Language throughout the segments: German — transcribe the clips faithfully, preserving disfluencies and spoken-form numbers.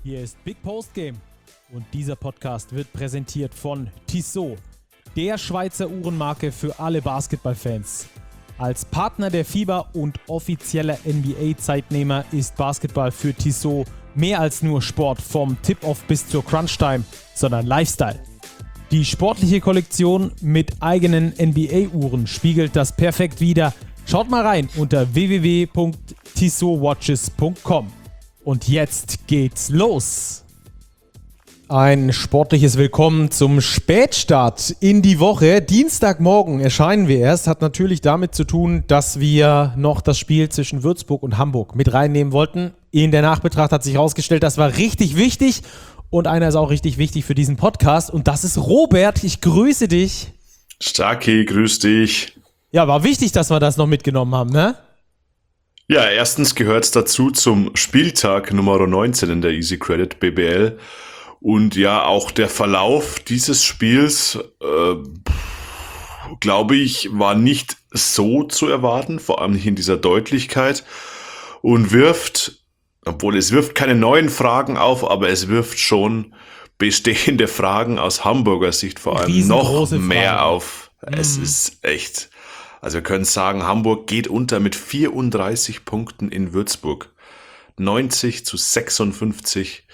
Hier ist Big Post Game und dieser Podcast wird präsentiert von Tissot, der Schweizer Uhrenmarke für alle Basketballfans. Als Partner der FIBA und offizieller N B A-Zeitnehmer ist Basketball für Tissot mehr als nur Sport vom Tip-Off bis zur Crunch-Time, sondern Lifestyle. Die sportliche Kollektion mit eigenen N B A-Uhren spiegelt das perfekt wider. Schaut mal rein unter w w w punkt tissot watches punkt com. Und jetzt geht's los. Ein sportliches Willkommen zum Spätstart in die Woche. Dienstagmorgen erscheinen wir erst. Hat natürlich damit zu tun, dass wir noch das Spiel zwischen Würzburg und Hamburg mit reinnehmen wollten. In der Nachbetracht hat sich herausgestellt, das war richtig wichtig. Und einer ist auch richtig wichtig für diesen Podcast. Und das ist Robert. Ich grüße dich. Starki, grüß dich. Ja, war wichtig, dass wir das noch mitgenommen haben, ne? Ja, erstens gehört es dazu zum Spieltag Nummer neunzehn in der Easy Credit B B L. Und ja, auch der Verlauf dieses Spiels, äh, glaube ich, war nicht so zu erwarten, vor allem nicht in dieser Deutlichkeit. Und wirft, obwohl es wirft keine neuen Fragen auf, aber es wirft schon bestehende Fragen aus Hamburger Sicht vor allem noch mehr Frage. auf. Es mhm. ist echt... Also wir können sagen, Hamburg geht unter mit vierunddreißig Punkten in Würzburg. neunzig zu sechsundfünfzig.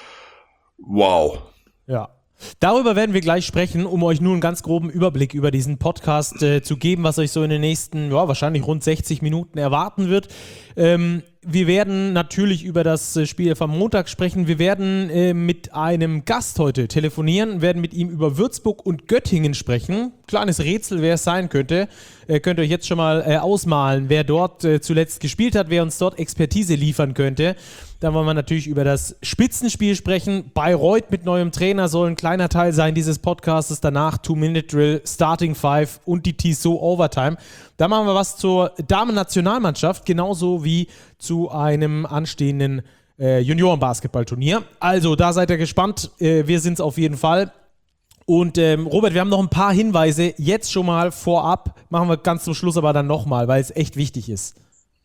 Wow. Ja. Darüber werden wir gleich sprechen, um euch nun einen ganz groben Überblick über diesen Podcast äh, zu geben, was euch so in den nächsten, ja, wahrscheinlich rund sechzig Minuten erwarten wird. Ähm, wir werden natürlich über das Spiel vom Montag sprechen. Wir werden äh, mit einem Gast heute telefonieren, werden mit ihm über Würzburg und Göttingen sprechen. Kleines Rätsel, wer es sein könnte. Äh, könnt ihr euch jetzt schon mal äh, ausmalen, wer dort äh, zuletzt gespielt hat, wer uns dort Expertise liefern könnte. Dann wollen wir natürlich über das Spitzenspiel sprechen. Bayreuth mit neuem Trainer soll ein kleiner Teil sein dieses Podcasts. Danach Two-Minute-Drill, Starting Five und die Tissot Overtime. Da machen wir was zur Damen-Nationalmannschaft, genauso wie zu einem anstehenden äh, Junioren-Basketballturnier. Also, da seid ihr gespannt. Äh, wir sind es auf jeden Fall. Und ähm, Robert, wir haben noch ein paar Hinweise. Jetzt schon mal vorab. Machen wir ganz zum Schluss aber dann nochmal, weil es echt wichtig ist.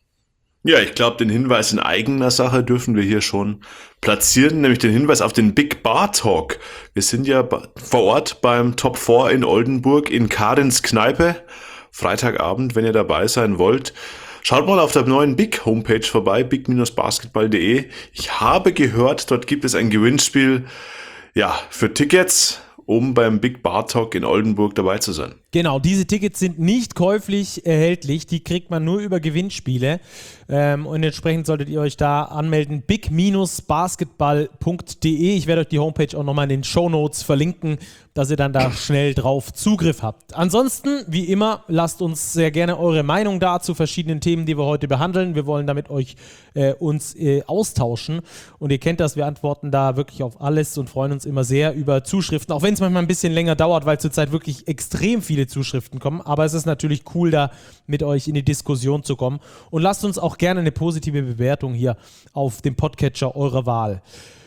Ja, ich glaube, den Hinweis in eigener Sache dürfen wir hier schon platzieren, nämlich den Hinweis auf den Big Bar Talk. Wir sind ja vor Ort beim Top vier in Oldenburg in Karins Kneipe. Freitagabend, wenn ihr dabei sein wollt. Schaut mal auf der neuen Big Homepage vorbei, big Bindestrich basketball punkt de. Ich habe gehört, dort gibt es ein Gewinnspiel, ja, für Tickets, um beim Big Bar Talk in Oldenburg dabei zu sein. Genau, diese Tickets sind nicht käuflich erhältlich, die kriegt man nur über Gewinnspiele ähm, und entsprechend solltet ihr euch da anmelden, big Bindestrich basketball punkt de. Ich werde euch die Homepage auch nochmal in den Shownotes verlinken, dass ihr dann da schnell drauf Zugriff habt. Ansonsten, wie immer, lasst uns sehr gerne eure Meinung da zu verschiedenen Themen, die wir heute behandeln. Wir wollen damit euch äh, uns äh, austauschen und ihr kennt das, wir antworten da wirklich auf alles und freuen uns immer sehr über Zuschriften, auch wenn es manchmal ein bisschen länger dauert, weil zurzeit wirklich extrem viele Zuschriften kommen, aber es ist natürlich cool, da mit euch in die Diskussion zu kommen und lasst uns auch gerne eine positive Bewertung hier auf dem Podcatcher eurer Wahl.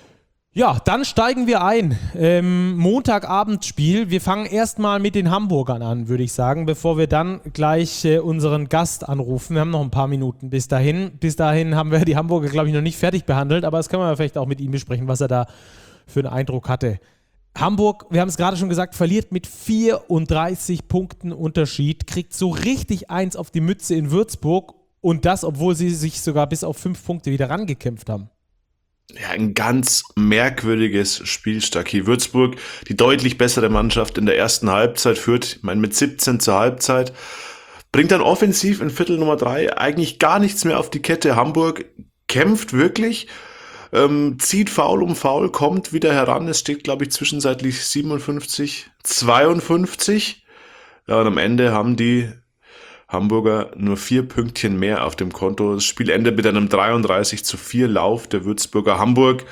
Ja, dann steigen wir ein. Ähm, Montagabendspiel. Wir fangen erstmal mit den Hamburgern an, würde ich sagen, bevor wir dann gleich äh, unseren Gast anrufen. Wir haben noch ein paar Minuten bis dahin. Bis dahin haben wir die Hamburger, glaube ich, noch nicht fertig behandelt, aber das können wir vielleicht auch mit ihm besprechen, was er da für einen Eindruck hatte. Hamburg, wir haben es gerade schon gesagt, verliert mit vierunddreißig Punkten Unterschied, kriegt so richtig eins auf die Mütze in Würzburg und das, obwohl sie sich sogar bis auf fünf Punkte wieder rangekämpft haben. Ja, ein ganz merkwürdiges Spiel, Starki. Würzburg, die deutlich bessere Mannschaft in der ersten Halbzeit, führt, ich meine, mit siebzehn zur Halbzeit, bringt dann offensiv in Viertel Nummer drei eigentlich gar nichts mehr auf die Kette. Hamburg kämpft wirklich, ähm, zieht Foul um Foul, kommt wieder heran. Es steht, glaube ich, zwischenzeitlich siebenundfünfzig, zweiundfünfzig. Ja, und am Ende haben die Hamburger nur vier Pünktchen mehr auf dem Konto. Das Spiel endet mit einem dreiunddreißig zu vier Lauf der Würzburger. Hamburg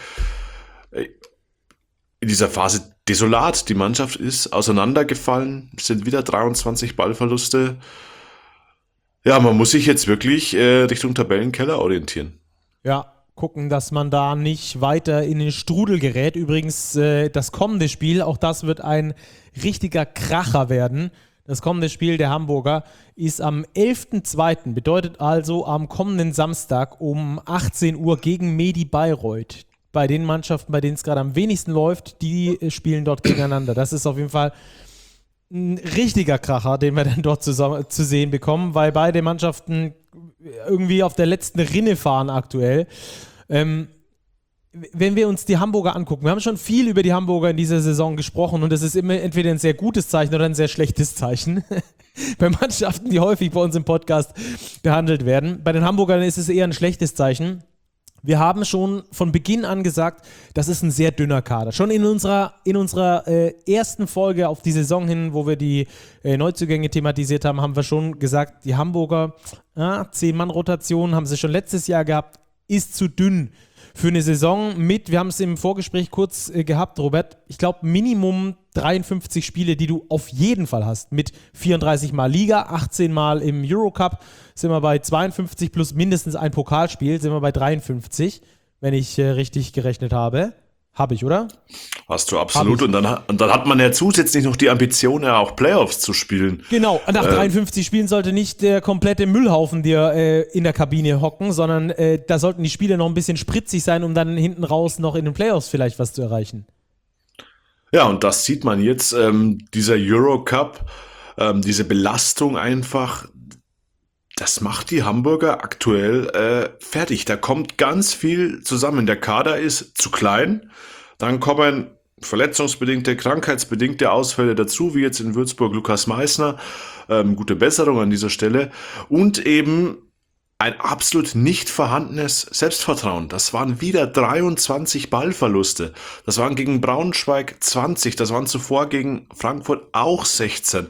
in dieser Phase desolat. Die Mannschaft ist auseinandergefallen. Es sind wieder dreiundzwanzig Ballverluste. Ja, man muss sich jetzt wirklich äh, Richtung Tabellenkeller orientieren. Ja, gucken, dass man da nicht weiter in den Strudel gerät. Übrigens, äh, das kommende Spiel, auch das wird ein richtiger Kracher werden. Das kommende Spiel der Hamburger ist am elften zweiten, bedeutet also am kommenden Samstag um achtzehn Uhr gegen Medi Bayreuth. bei den Mannschaften, bei denen es gerade am wenigsten läuft, die äh, spielen dort gegeneinander. Das ist auf jeden Fall ein richtiger Kracher, den wir dann dort zusammen, zu sehen bekommen, weil beide Mannschaften irgendwie auf der letzten Rinne fahren aktuell. Ähm, wenn wir uns die Hamburger angucken, wir haben schon viel über die Hamburger in dieser Saison gesprochen und es ist immer entweder ein sehr gutes Zeichen oder ein sehr schlechtes Zeichen bei Mannschaften, die häufig bei uns im Podcast behandelt werden. Bei den Hamburgern ist es eher ein schlechtes Zeichen. Wir haben schon von Beginn an gesagt, das ist ein sehr dünner Kader. Schon in unserer, in unserer äh, ersten Folge auf die Saison hin, wo wir die äh, Neuzugänge thematisiert haben, haben wir schon gesagt, die Hamburger, ah, zehn-Mann-Rotation haben sie schon letztes Jahr gehabt, ist zu dünn für eine Saison mit, wir haben es im Vorgespräch kurz äh, gehabt, Robert, ich glaube Minimum dreiundfünfzig Spiele, die du auf jeden Fall hast, mit vierunddreißig Mal Liga, achtzehn Mal im Eurocup, sind wir bei zweiundfünfzig plus mindestens ein Pokalspiel, sind wir bei dreiundfünfzig, wenn ich äh, richtig gerechnet habe. Habe ich, oder? Hast du absolut. Und dann, und dann hat man ja zusätzlich noch die Ambition, ja auch Playoffs zu spielen. Genau, nach äh, dreiundfünfzig Spielen sollte nicht der komplette Müllhaufen dir äh, in der Kabine hocken, sondern äh, da sollten die Spiele noch ein bisschen spritzig sein, um dann hinten raus noch in den Playoffs vielleicht was zu erreichen. Ja, und das sieht man jetzt, ähm, dieser Eurocup, ähm, diese Belastung einfach, das macht die Hamburger aktuell äh, fertig. Da kommt ganz viel zusammen. Der Kader ist zu klein. Dann kommen verletzungsbedingte, krankheitsbedingte Ausfälle dazu, wie jetzt in Würzburg Lukas Meissner. Ähm, gute Besserung an dieser Stelle. Und eben ein absolut nicht vorhandenes Selbstvertrauen. Das waren wieder dreiundzwanzig Ballverluste. Das waren gegen Braunschweig zwanzig. Das waren zuvor gegen Frankfurt auch sechzehn.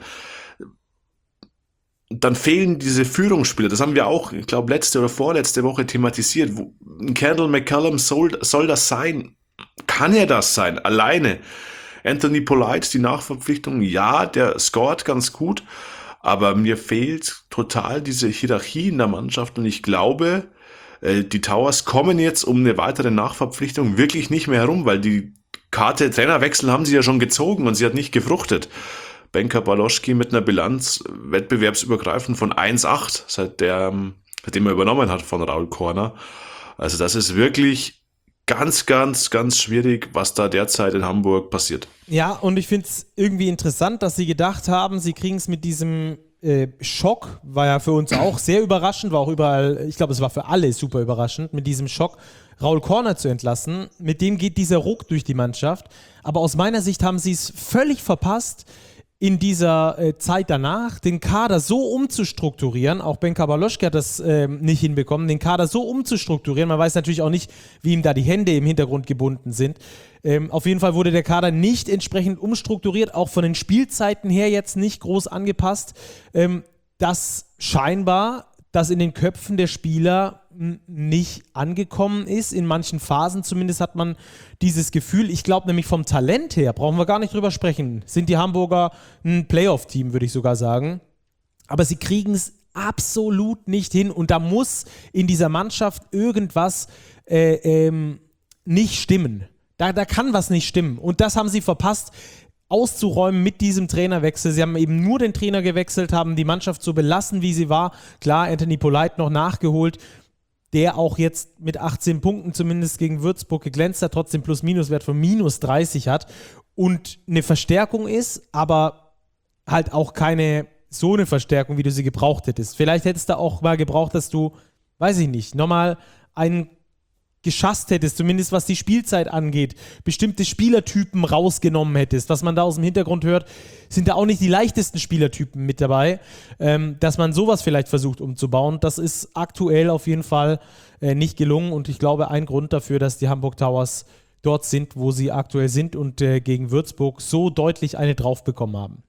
Dann fehlen diese Führungsspieler. Das haben wir auch, ich glaube, letzte oder vorletzte Woche thematisiert. Kendall McCallum soll, soll das sein? Kann er das sein? Alleine. Anthony Polite, die Nachverpflichtung, ja, der scoret ganz gut, aber mir fehlt total diese Hierarchie in der Mannschaft und ich glaube, die Towers kommen jetzt um eine weitere Nachverpflichtung wirklich nicht mehr herum, weil die Karte Trainerwechsel haben sie ja schon gezogen und sie hat nicht gefruchtet. Benka Baloschki mit einer Bilanz wettbewerbsübergreifend von eins Komma acht, seit der, seitdem er übernommen hat von Raul Korner. Also das ist wirklich ganz, ganz, ganz schwierig, was da derzeit in Hamburg passiert. Ja, und ich finde es irgendwie interessant, dass sie gedacht haben, sie kriegen es mit diesem äh, Schock, war ja für uns auch sehr überraschend, war auch überall, ich glaube, es war für alle super überraschend, mit diesem Schock Raul Korner zu entlassen. Mit dem geht dieser Ruck durch die Mannschaft. Aber aus meiner Sicht haben sie es völlig verpasst, in dieser äh, Zeit danach den Kader so umzustrukturieren, auch Benka Baloschki hat das äh, nicht hinbekommen, den Kader so umzustrukturieren, man weiß natürlich auch nicht, wie ihm da die Hände im Hintergrund gebunden sind. Ähm, auf jeden Fall wurde der Kader nicht entsprechend umstrukturiert, auch von den Spielzeiten her jetzt nicht groß angepasst, ähm, dass scheinbar das in den Köpfen der Spieler m- nicht angekommen ist. In manchen Phasen zumindest hat man dieses Gefühl. Ich glaube nämlich vom Talent her, brauchen wir gar nicht drüber sprechen, sind die Hamburger ein Playoff-Team, würde ich sogar sagen. Aber sie kriegen es absolut nicht hin und da muss in dieser Mannschaft irgendwas äh, ähm, nicht stimmen. Da, da kann was nicht stimmen und das haben sie verpasst auszuräumen mit diesem Trainerwechsel. Sie haben eben nur den Trainer gewechselt, haben die Mannschaft so belassen, wie sie war. Klar, Anthony Polite noch nachgeholt, der auch jetzt mit achtzehn Punkten zumindest gegen Würzburg geglänzt hat, trotzdem Plus-Minus-Wert von minus dreißig hat und eine Verstärkung ist, aber halt auch keine so eine Verstärkung, wie du sie gebraucht hättest. Vielleicht hättest du auch mal gebraucht, dass du, weiß ich nicht, nochmal einen geschasst hättest, zumindest was die Spielzeit angeht, bestimmte Spielertypen rausgenommen hättest. Was man da aus dem Hintergrund hört, sind da auch nicht die leichtesten Spielertypen mit dabei, ähm, dass man sowas vielleicht versucht umzubauen. Das ist aktuell auf jeden Fall äh, nicht gelungen und ich glaube, ein Grund dafür, dass die Hamburg Towers dort sind, wo sie aktuell sind und äh, gegen Würzburg so deutlich eine drauf bekommen haben.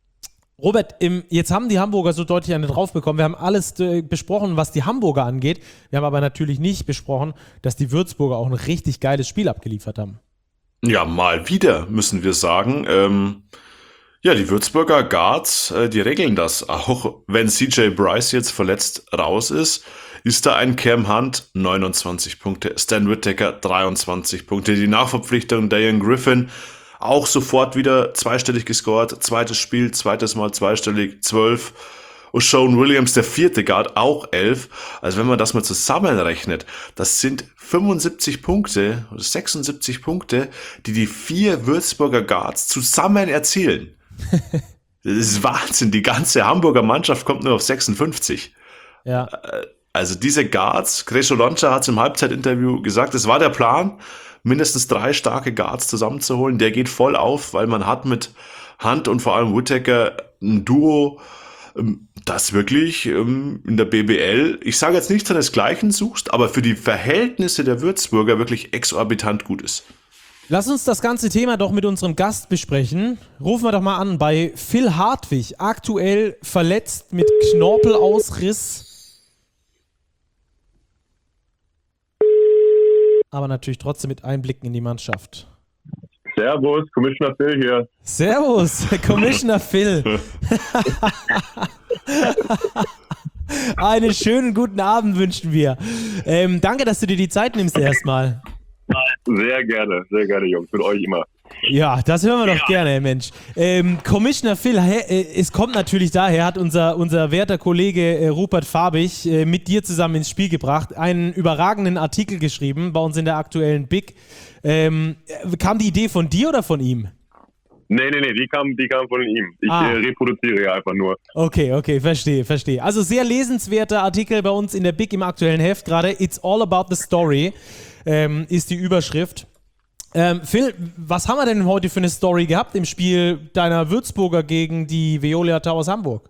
Robert, im, jetzt haben die Hamburger so deutlich eine drauf bekommen. Wir haben alles äh, besprochen, was die Hamburger angeht. Wir haben aber natürlich nicht besprochen, dass die Würzburger auch ein richtig geiles Spiel abgeliefert haben. Ja, mal wieder, müssen wir sagen. Ähm, ja, die Würzburger Guards, äh, die regeln das. Auch wenn C J Bryce jetzt verletzt raus ist, ist da ein Cam Hunt, neunundzwanzig Punkte, Stan Whittaker, dreiundzwanzig Punkte. Die Nachverpflichtung Dayan Griffin, auch sofort wieder zweistellig gescored. Zweites Spiel, zweites Mal zweistellig, zwölf. O'Shawn Williams, der vierte Guard, auch elf. Also wenn man das mal zusammenrechnet, das sind fünfundsiebzig Punkte, oder sechsundsiebzig Punkte, die die vier Würzburger Guards zusammen erzielen. Das ist Wahnsinn. Die ganze Hamburger Mannschaft kommt nur auf sechsundfünfzig. Ja. Also diese Guards, Gresho Loncha hat es im Halbzeitinterview gesagt, es war der Plan, mindestens drei starke Guards zusammenzuholen. Der geht voll auf, weil man hat mit Hunt und vor allem Whittaker ein Duo, das wirklich in der B B L, ich sage jetzt nicht seinesgleichen suchst, aber für die Verhältnisse der Würzburger wirklich exorbitant gut ist. Lass uns das ganze Thema doch mit unserem Gast besprechen. Rufen wir doch mal an bei Phil Hartwig, aktuell verletzt mit Knorpelausriss. Aber natürlich trotzdem mit Einblicken in die Mannschaft. Servus, Commissioner Phil hier. Servus, Commissioner Phil. Einen schönen guten Abend wünschen wir. Ähm, danke, dass du dir die Zeit nimmst erstmal. Sehr gerne, sehr gerne, Jungs, mit euch immer. Ja, das hören wir doch ja. gerne, Mensch. Ähm, Commissioner Phil, äh, es kommt natürlich daher, hat unser, unser werter Kollege äh, Rupert Fabich äh, mit dir zusammen ins Spiel gebracht, einen überragenden Artikel geschrieben bei uns in der aktuellen Big. Ähm, kam die Idee von dir oder von ihm? Nee, nee, nee, die kam, die kam von ihm. Ich ah. äh, reproduziere ja einfach nur. Okay, okay, verstehe, verstehe. Also sehr lesenswerter Artikel bei uns in der Big im aktuellen Heft gerade. It's all about the story ähm, ist die Überschrift. Ähm, Phil, was haben wir denn heute für eine Story gehabt im Spiel deiner Würzburger gegen die Veolia Towers Hamburg?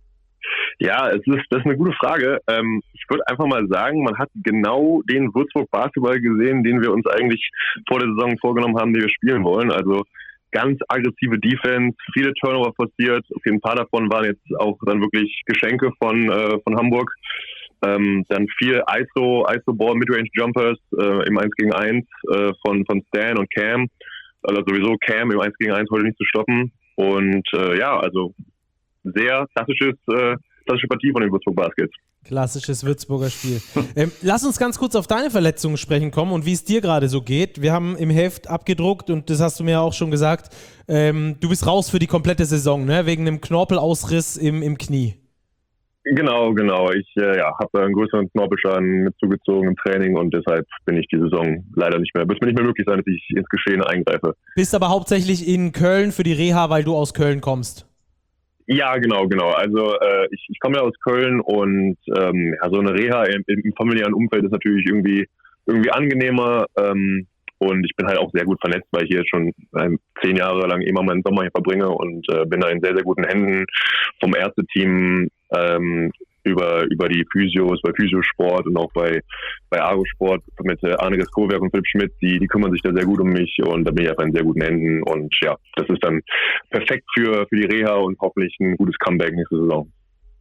Ja, es ist, das ist eine gute Frage. Ähm, ich würde einfach mal sagen, man hat genau den Würzburg Basketball gesehen, den wir uns eigentlich vor der Saison vorgenommen haben, den wir spielen wollen. Also ganz aggressive Defense, viele Turnover forciert. Okay, ein paar davon waren jetzt auch dann wirklich Geschenke von, äh, von Hamburg. Ähm, dann viel I S O, I S O-Ball, Midrange Jumpers äh, im eins gegen eins äh, von, von Stan und Cam. Also sowieso Cam im eins gegen eins heute nicht zu stoppen. Und äh, ja, also sehr klassisches, äh, klassische Partie von den Würzburg Baskets. Klassisches Würzburger Spiel. ähm, lass uns ganz kurz auf deine Verletzungen sprechen kommen und wie es dir gerade so geht. Wir haben im Heft abgedruckt und das hast du mir auch schon gesagt, ähm, du bist raus für die komplette Saison, ne? Wegen einem Knorpelausriss im, im Knie. Genau, genau. Ich äh, ja, habe einen größeren Knorpelschaden mit zugezogen im Training und deshalb bin ich die Saison leider nicht mehr. Wird mir nicht mehr möglich sein, dass ich ins Geschehen eingreife. Bist aber hauptsächlich in Köln für die Reha, weil du aus Köln kommst. Ja, genau, genau. Also äh, ich, ich komme ja aus Köln und ähm, ja, so eine Reha im, im familiären Umfeld ist natürlich irgendwie irgendwie angenehmer. Ähm, und ich bin halt auch sehr gut vernetzt, weil ich hier schon ähm, zehn Jahre lang immer meinen Sommer hier verbringe und äh, bin da in sehr, sehr guten Händen vom Ärzteteam ähm, über über die Physios, bei Physiosport und auch bei bei Argo-Sport mit äh, Arne Geskowerk und Philipp Schmidt, die die kümmern sich da sehr gut um mich und da bin ich einfach in sehr guten Händen und ja, das ist dann perfekt für für die Reha und hoffentlich ein gutes Comeback nächste Saison.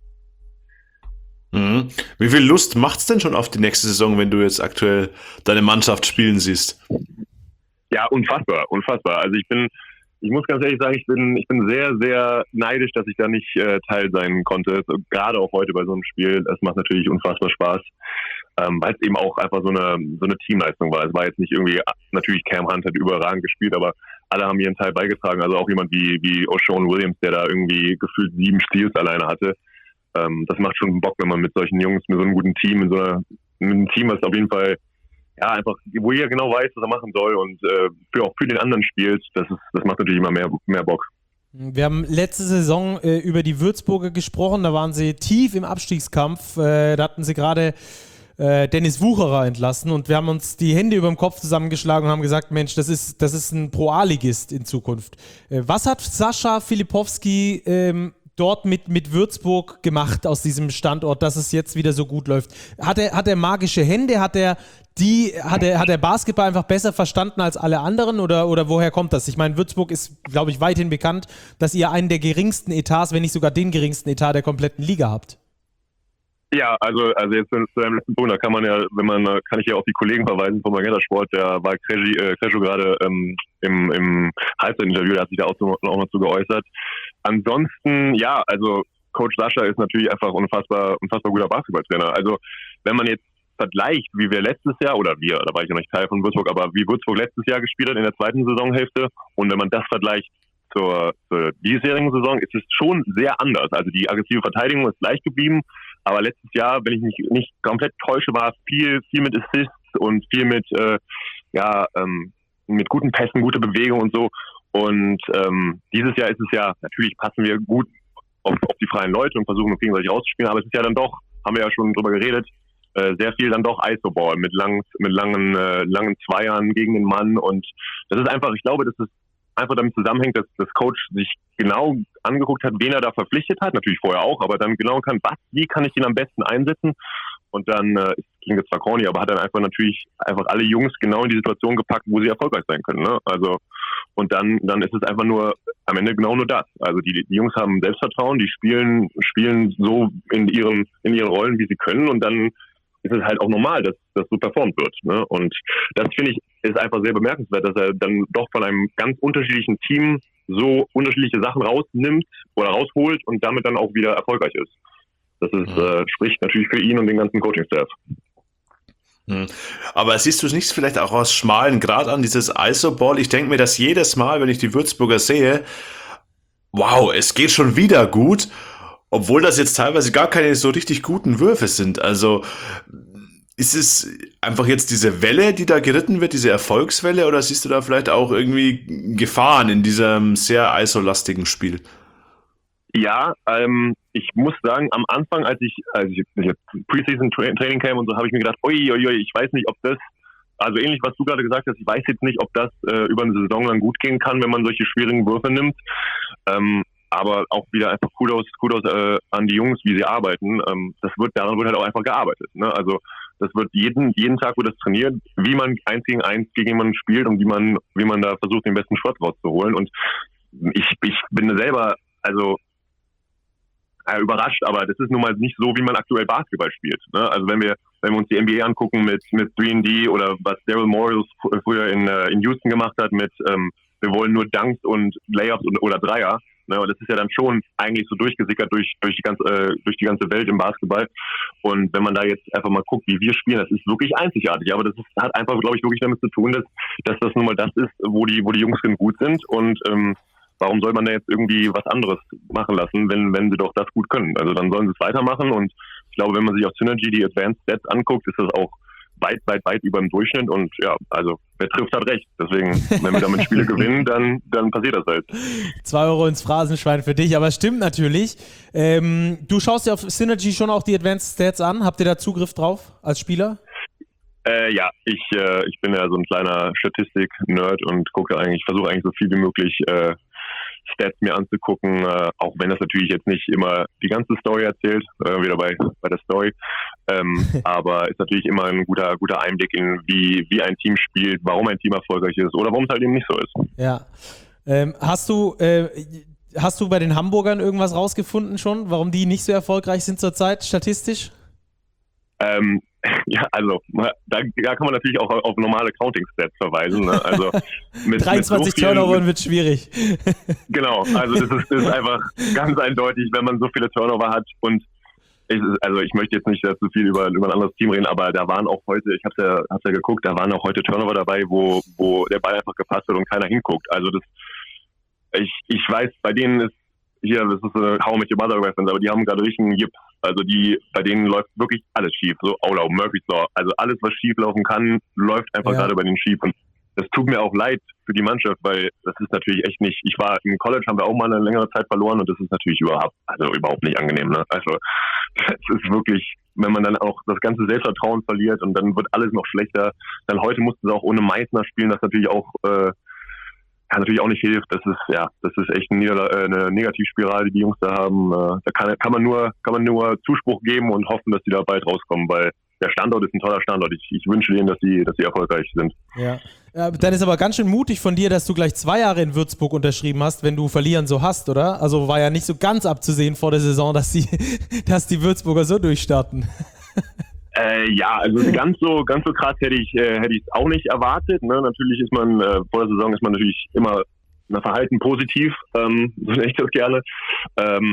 Mhm. Wie viel Lust macht's denn schon auf die nächste Saison, wenn du jetzt aktuell deine Mannschaft spielen siehst? Ja, unfassbar, unfassbar. Also ich bin Ich muss ganz ehrlich sagen, ich bin ich bin sehr, sehr neidisch, dass ich da nicht äh, Teil sein konnte. So, gerade auch heute bei so einem Spiel. Das macht natürlich unfassbar Spaß, ähm, weil es eben auch einfach so eine so eine Teamleistung war. Es war jetzt nicht irgendwie, natürlich Cam Hunt hat überragend gespielt, aber alle haben ihren Teil beigetragen. Also auch jemand wie wie O'Shawn Williams, der da irgendwie gefühlt sieben Steals alleine hatte. Ähm, das macht schon Bock, wenn man mit solchen Jungs, mit so einem guten Team, mit so einer, mit einem Team, was auf jeden Fall ja, einfach, wo jeder genau weiß, was er machen soll und äh, für, auch für den anderen spielt, das ist, das macht natürlich immer mehr, mehr Bock. Wir haben letzte Saison äh, über die Würzburger gesprochen, da waren sie tief im Abstiegskampf, äh, da hatten sie gerade äh, Dennis Wucherer entlassen und wir haben uns die Hände über dem Kopf zusammengeschlagen und haben gesagt, Mensch, das ist, das ist ein Pro-A-Ligist in Zukunft. Äh, was hat Sascha Filipowski ähm, dort mit, mit Würzburg gemacht aus diesem Standort, dass es jetzt wieder so gut läuft? Hat er, hat er magische Hände? Hat er die, hat er, hat er Basketball einfach besser verstanden als alle anderen oder, oder woher kommt das? Ich meine, Würzburg ist, glaube ich, weithin bekannt, dass ihr einen der geringsten Etats, wenn nicht sogar den geringsten Etat der kompletten Liga habt. Ja, also also jetzt zu deinem letzten Punkt, da kann man ja, wenn man, kann ich ja auf die Kollegen verweisen vom Magenta Sport, der war Crescio äh, gerade ähm, im, im Halbzeitinterview, der hat sich da auch, so, auch noch zu geäußert. Ansonsten, ja, also Coach Sascha ist natürlich einfach unfassbar, unfassbar guter Basketballtrainer. Also wenn man jetzt vergleicht, wie wir letztes Jahr, oder wir, da war ich ja nicht Teil von Würzburg, aber wie Würzburg letztes Jahr gespielt hat in der zweiten Saisonhälfte und wenn man das vergleicht zur, zur diesjährigen Saison ist es schon sehr anders. Also die aggressive Verteidigung ist gleich geblieben, aber letztes Jahr, wenn ich mich nicht komplett täusche, war viel, viel mit Assists und viel mit, äh, ja, ähm, mit guten Pässen, gute Bewegung und so. Und ähm, dieses Jahr ist es ja, natürlich passen wir gut auf, auf die freien Leute und versuchen uns gegenseitig rauszuspielen, aber es ist ja dann doch, haben wir ja schon drüber geredet, äh, sehr viel dann doch I S O-Ball mit langen, mit langen, äh, langen Zweiern gegen den Mann, und das ist einfach, ich glaube, dass es einfach damit zusammenhängt, dass das Coach sich genau angeguckt hat, wen er da verpflichtet hat, natürlich vorher auch, aber dann genau kann, was, wie kann ich den am besten einsetzen, und dann, äh, klingt jetzt zwar corny, aber hat dann einfach natürlich einfach alle Jungs genau in die Situation gepackt, wo sie erfolgreich sein können, ne? Also, und dann, dann ist es einfach nur, am Ende genau nur das. Also die, die Jungs haben Selbstvertrauen, die spielen, spielen so in ihren, in ihren Rollen, wie sie können, und dann ist es halt auch normal, dass das so performt wird, ne? Und das, finde ich, ist einfach sehr bemerkenswert, dass er dann doch von einem ganz unterschiedlichen Team so unterschiedliche Sachen rausnimmt oder rausholt und damit dann auch wieder erfolgreich ist. Das ist, äh, spricht natürlich für ihn und den ganzen Coaching-Staff. Aber siehst du es nicht vielleicht auch aus schmalen Grad an, dieses I S O-Ball? Ich denke mir das jedes Mal, wenn ich die Würzburger sehe, wow, es geht schon wieder gut, obwohl das jetzt teilweise gar keine so richtig guten Würfe sind. Also ist es einfach jetzt diese Welle, die da geritten wird, diese Erfolgswelle, oder siehst du da vielleicht auch irgendwie Gefahren in diesem sehr I S O-lastigen Spiel? Ja, ähm, ich muss sagen, am Anfang, als ich, als ich, ich Preseason Training Camp und so, habe ich mir gedacht, ui, ui, ui, ich weiß nicht, ob das, also ähnlich, was du gerade gesagt hast, ich weiß jetzt nicht, ob das äh, über eine Saison dann gut gehen kann, wenn man solche schwierigen Würfe nimmt. Ähm, aber auch wieder einfach Kudos, Kudos äh, an die Jungs, wie sie arbeiten. Ähm, das wird, daran wird halt auch einfach gearbeitet, ne? Also das wird jeden, jeden Tag wird das trainiert, wie man eins gegen eins gegen jemanden spielt und wie man, wie man da versucht, den besten Shot rauszuholen. Und ich, ich bin selber, also Äh, überrascht, aber das ist nun mal nicht so, wie man aktuell Basketball spielt, ne? Also wenn wir wenn wir uns die N B A angucken mit mit drei und D oder was Daryl Morey früher in äh, in Houston gemacht hat mit ähm, wir wollen nur Dunks und Layups und, oder Dreier, ne? Und das ist ja dann schon eigentlich so durchgesickert durch durch die ganze äh, durch die ganze Welt im Basketball. Und wenn man da jetzt einfach mal guckt, wie wir spielen, das ist wirklich einzigartig. Aber das ist, hat einfach, glaube ich, wirklich damit zu tun, dass dass das nun mal das ist, wo die wo die Jungs gut sind, und ähm, warum soll man da jetzt irgendwie was anderes machen lassen, wenn wenn sie doch das gut können? Also dann sollen sie es weitermachen, und ich glaube, wenn man sich auf Synergy die Advanced Stats anguckt, ist das auch weit, weit, weit über dem Durchschnitt, und ja, also wer trifft, hat recht. Deswegen, wenn wir damit Spiele gewinnen, dann, dann passiert das halt. Zwei Euro ins Phrasenschwein für dich, aber es stimmt natürlich. Ähm, du schaust dir auf Synergy schon auch die Advanced Stats an. Habt ihr da Zugriff drauf als Spieler? Äh, ja, ich, äh, ich bin ja so ein kleiner Statistik-Nerd und gucke eigentlich, versuche eigentlich so viel wie möglich äh, Stats mir anzugucken, äh, auch wenn das natürlich jetzt nicht immer die ganze Story erzählt, äh, wieder bei, bei der Story, ähm, aber ist natürlich immer ein guter, guter Einblick in wie, wie ein Team spielt, warum ein Team erfolgreich ist oder warum es halt eben nicht so ist. Ja. Ähm, hast du äh, hast du bei den Hamburgern irgendwas rausgefunden schon, warum die nicht so erfolgreich sind zurzeit, statistisch? Ähm, ja, also da, da kann man natürlich auch auf normale Counting-Stats verweisen, ne? Also mit, dreiundzwanzig mit so Turnover wird schwierig. Genau, also das ist, das ist einfach ganz eindeutig, wenn man so viele Turnover hat, und ich, also ich möchte jetzt nicht zu viel über, über ein anderes Team reden, aber da waren auch heute, ich hab's ja, hab's ja geguckt, da waren auch heute Turnover dabei, wo, wo der Ball einfach gepasst wird und keiner hinguckt. Also das, ich, ich weiß, bei denen ist hier, das ist eine How I Met Your Mother Reference, aber die haben gerade richtig einen Jips. Also die, bei denen läuft wirklich alles schief. So Olau, Murphy's Law. Also alles, was schief laufen kann, läuft einfach ja. gerade bei denen schief. Und das tut mir auch leid für die Mannschaft, weil das ist natürlich echt nicht, ich war im College, haben wir auch mal eine längere Zeit verloren, und das ist natürlich überhaupt, also überhaupt nicht angenehm, ne? Also es ist wirklich, wenn man dann auch das ganze Selbstvertrauen verliert und dann wird alles noch schlechter. Dann heute mussten sie auch ohne Meissner spielen, das natürlich auch äh, ja, natürlich auch nicht hilft. Das ist ja, das ist echt eine, eine Negativspirale, die die Jungs da haben. Da kann, kann man nur, kann man nur Zuspruch geben und hoffen, dass die da bald rauskommen, weil der Standort ist ein toller Standort. Ich, ich wünsche denen, dass sie, dass sie erfolgreich sind. Ja. ja, dann ist aber ganz schön mutig von dir, dass du gleich zwei Jahre in Würzburg unterschrieben hast, wenn du verlieren so hast, oder? Also war ja nicht so ganz abzusehen vor der Saison, dass die, dass die Würzburger so durchstarten. Äh, ja, also ganz so ganz so krass hätte ich äh, hätte ich es auch nicht erwartet. Ne? Natürlich ist man äh, vor der Saison ist man natürlich immer na, verhalten positiv, ähm, so nenne ich das gerne. Ähm,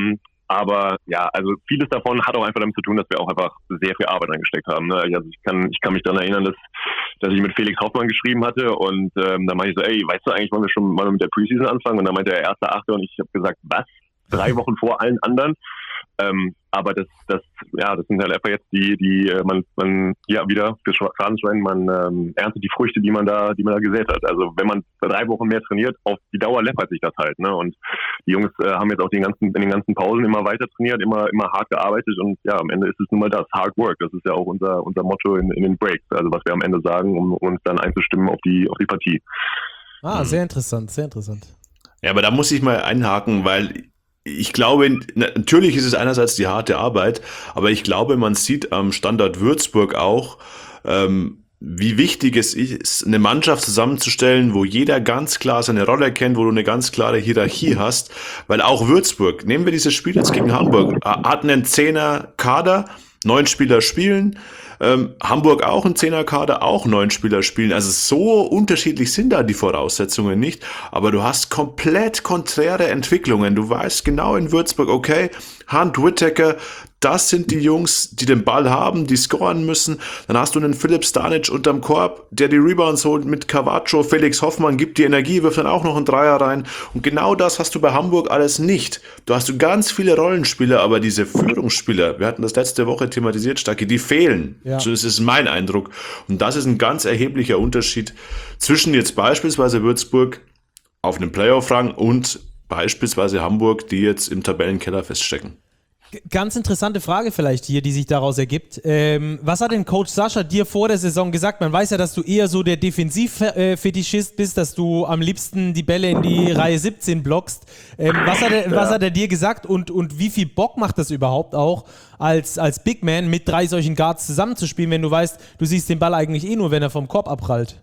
Aber ja, also vieles davon hat auch einfach damit zu tun, dass wir auch einfach sehr viel Arbeit reingesteckt haben. Ne? Also ich kann, ich kann mich daran erinnern, dass, dass ich mit Felix Hoffmann geschrieben hatte und ähm, da meinte ich so, ey, weißt du eigentlich, wollen wir schon mal mit der Preseason anfangen? Und dann meinte er erste Achte und ich habe gesagt, was? Drei Wochen vor allen anderen? Ähm, aber das, das, ja, das sind halt einfach jetzt die, die äh, man, man, ja, wieder für Phrasenschwein, man ähm, erntet die Früchte, die man da, die man da gesät hat. Also wenn man drei Wochen mehr trainiert, auf die Dauer läppert sich das halt, ne? Und die Jungs äh, haben jetzt auch den ganzen, in den ganzen Pausen immer weiter trainiert, immer, immer hart gearbeitet und ja, am Ende ist es nun mal das, Hard Work. Das ist ja auch unser, unser Motto in, in den Breaks, also was wir am Ende sagen, um uns dann einzustimmen auf die, auf die Partie. Ah, sehr interessant, sehr interessant. Ja, aber da muss ich mal einhaken, weil ich glaube, natürlich ist es einerseits die harte Arbeit, aber ich glaube, man sieht am Standort Würzburg auch, ähm, wie wichtig es ist, eine Mannschaft zusammenzustellen, wo jeder ganz klar seine Rolle kennt, wo du eine ganz klare Hierarchie hast, weil auch Würzburg, nehmen wir dieses Spiel jetzt gegen Hamburg, hat einen Zehner-Kader, neun Spieler spielen, Ähm, Hamburg auch ein Zehnerkader, auch neun Spieler spielen. Also so unterschiedlich sind da die Voraussetzungen nicht. Aber du hast komplett konträre Entwicklungen. Du weißt genau in Würzburg, okay, Hunt, Whittaker, das sind die Jungs, die den Ball haben, die scoren müssen. Dann hast du einen Philipp Stanic unterm Korb, der die Rebounds holt mit Cavaccio. Felix Hoffmann gibt die Energie, wirft dann auch noch einen Dreier rein. Und genau das hast du bei Hamburg alles nicht. Du hast du ganz viele Rollenspieler, aber diese Führungsspieler, wir hatten das letzte Woche thematisiert, Stacki, die fehlen. Ja. So ist es mein Eindruck. Und das ist ein ganz erheblicher Unterschied zwischen jetzt beispielsweise Würzburg auf einem Playoff-Rang und beispielsweise Hamburg, die jetzt im Tabellenkeller feststecken. Ganz interessante Frage vielleicht hier, die sich daraus ergibt. Ähm, was hat denn Coach Sascha dir vor der Saison gesagt? Man weiß ja, dass du eher so der Defensiv-Fetischist bist, dass du am liebsten die Bälle in die Reihe siebzehn blockst. Ähm, was, hat er, was hat er dir gesagt und, und wie viel Bock macht das überhaupt auch, als, als Big Man mit drei solchen Guards zusammenzuspielen, wenn du weißt, du siehst den Ball eigentlich eh nur, wenn er vom Korb abprallt?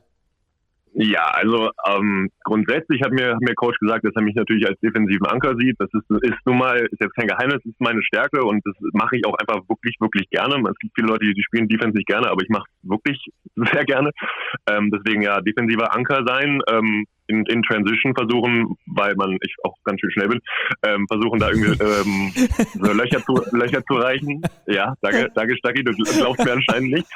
Ja, also ähm, grundsätzlich hat mir, hat mir Coach gesagt, dass er mich natürlich als defensiven Anker sieht. Das ist, ist nun mal, ist jetzt kein Geheimnis, ist meine Stärke und das mache ich auch einfach wirklich, wirklich gerne. Es gibt viele Leute, die spielen Defense nicht gerne, aber ich mache es wirklich sehr gerne. Ähm, deswegen ja, defensiver Anker sein, ähm, in, in Transition versuchen, weil man, ich auch ganz schön schnell bin, ähm, versuchen da irgendwie ähm, so Löcher zu, Löcher zu reichen. Ja, danke, danke Stacki, du glaubst mir anscheinend nicht.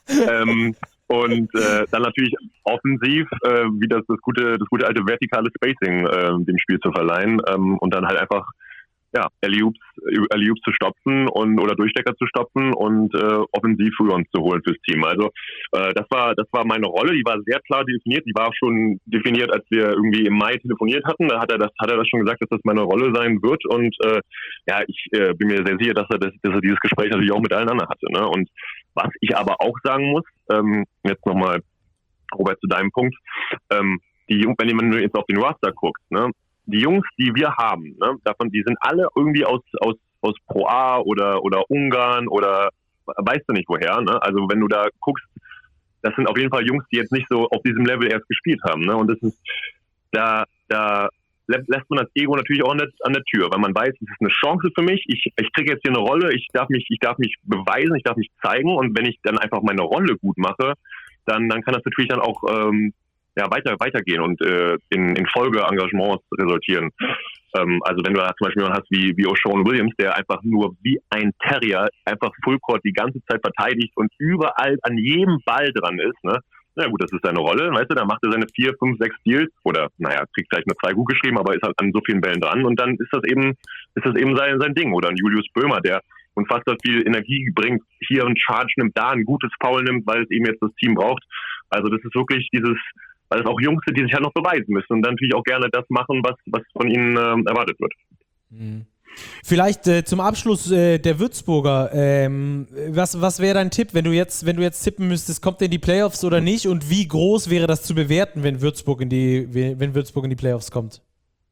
Ähm, Und äh, dann natürlich offensiv, äh, wie das, das gute, das gute alte vertikale Spacing äh, dem Spiel zu verleihen ähm, und dann halt einfach ja, Alley-Oops, Alley-Oops zu stopfen und oder Durchstecker zu stopfen und äh, offensiv Rebounds zu holen fürs Team. Also äh, das war das war meine Rolle, die war sehr klar definiert, die war auch schon definiert, als wir irgendwie im Mai telefoniert hatten. Da hat er das hat er das schon gesagt, dass das meine Rolle sein wird und äh, ja, ich äh, bin mir sehr sicher, dass er das, dass er dieses Gespräch natürlich auch mit allen anderen hatte. Ne? Und was ich aber auch sagen muss, ähm, jetzt nochmal, Robert, zu deinem Punkt, ähm, die, wenn man jetzt auf den Roster guckt, ne, die Jungs, die wir haben, ne, davon, die sind alle irgendwie aus, aus, aus Pro A oder, oder Ungarn oder weißt du nicht woher, ne? Also wenn du da guckst, das sind auf jeden Fall Jungs, die jetzt nicht so auf diesem Level erst gespielt haben, ne? Und das ist, da, da lässt man das Ego natürlich auch an der, an der Tür, weil man weiß, es ist eine Chance für mich, ich, ich kriege jetzt hier eine Rolle, ich darf mich, ich darf mich beweisen, ich darf mich zeigen und wenn ich dann einfach meine Rolle gut mache, dann, dann kann das natürlich dann auch ähm, ja, weiter, weitergehen und äh, in, in Folgeengagements resultieren. Ähm, also wenn du da zum Beispiel jemanden hast wie, wie O'Shawn Williams, der einfach nur wie ein Terrier einfach Fullcourt die ganze Zeit verteidigt und überall an jedem Ball dran ist, ne? Na gut, das ist seine Rolle, weißt du, da macht er seine vier, fünf, sechs Steals oder, naja, kriegt vielleicht nur zwei gut geschrieben, aber ist halt an so vielen Bällen dran und dann ist das eben, ist das eben sein, sein Ding. Oder ein Julius Böhmer, der unfassbar viel Energie bringt, hier einen Charge nimmt, da ein gutes Foul nimmt, weil es eben jetzt das Team braucht. Also das ist wirklich dieses, weil es auch Jungs sind, die sich halt noch beweisen müssen und dann natürlich auch gerne das machen, was, was von ihnen ähm, erwartet wird. Mhm. Vielleicht äh, zum Abschluss äh, der Würzburger, ähm, was, was wäre dein Tipp, wenn du jetzt, wenn du jetzt tippen müsstest, kommt er in die Playoffs oder nicht und wie groß wäre das zu bewerten, wenn Würzburg in die, wenn Würzburg in die Playoffs kommt?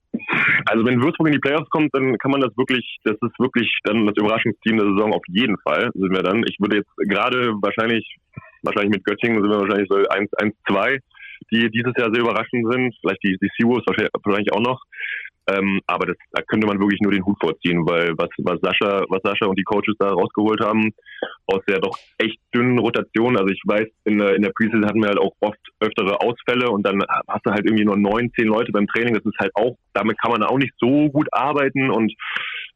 Also wenn Würzburg in die Playoffs kommt, dann kann man das wirklich, das ist wirklich dann das Überraschungsteam der Saison auf jeden Fall, sind wir dann. Ich würde jetzt gerade wahrscheinlich, wahrscheinlich mit Göttingen sind wir wahrscheinlich so eins, eins, zwei, die dieses Jahr sehr überraschend sind, vielleicht die, die Seawolves wahrscheinlich auch noch. Ähm, aber das, da könnte man wirklich nur den Hut vorziehen, weil was, was Sascha, was Sascha und die Coaches da rausgeholt haben, aus der doch echt dünnen Rotation. Also ich weiß, in der, in der Preseason hatten wir halt auch oft öftere Ausfälle und dann hast du halt irgendwie nur neun, zehn Leute beim Training. Das ist halt auch, damit kann man auch nicht so gut arbeiten und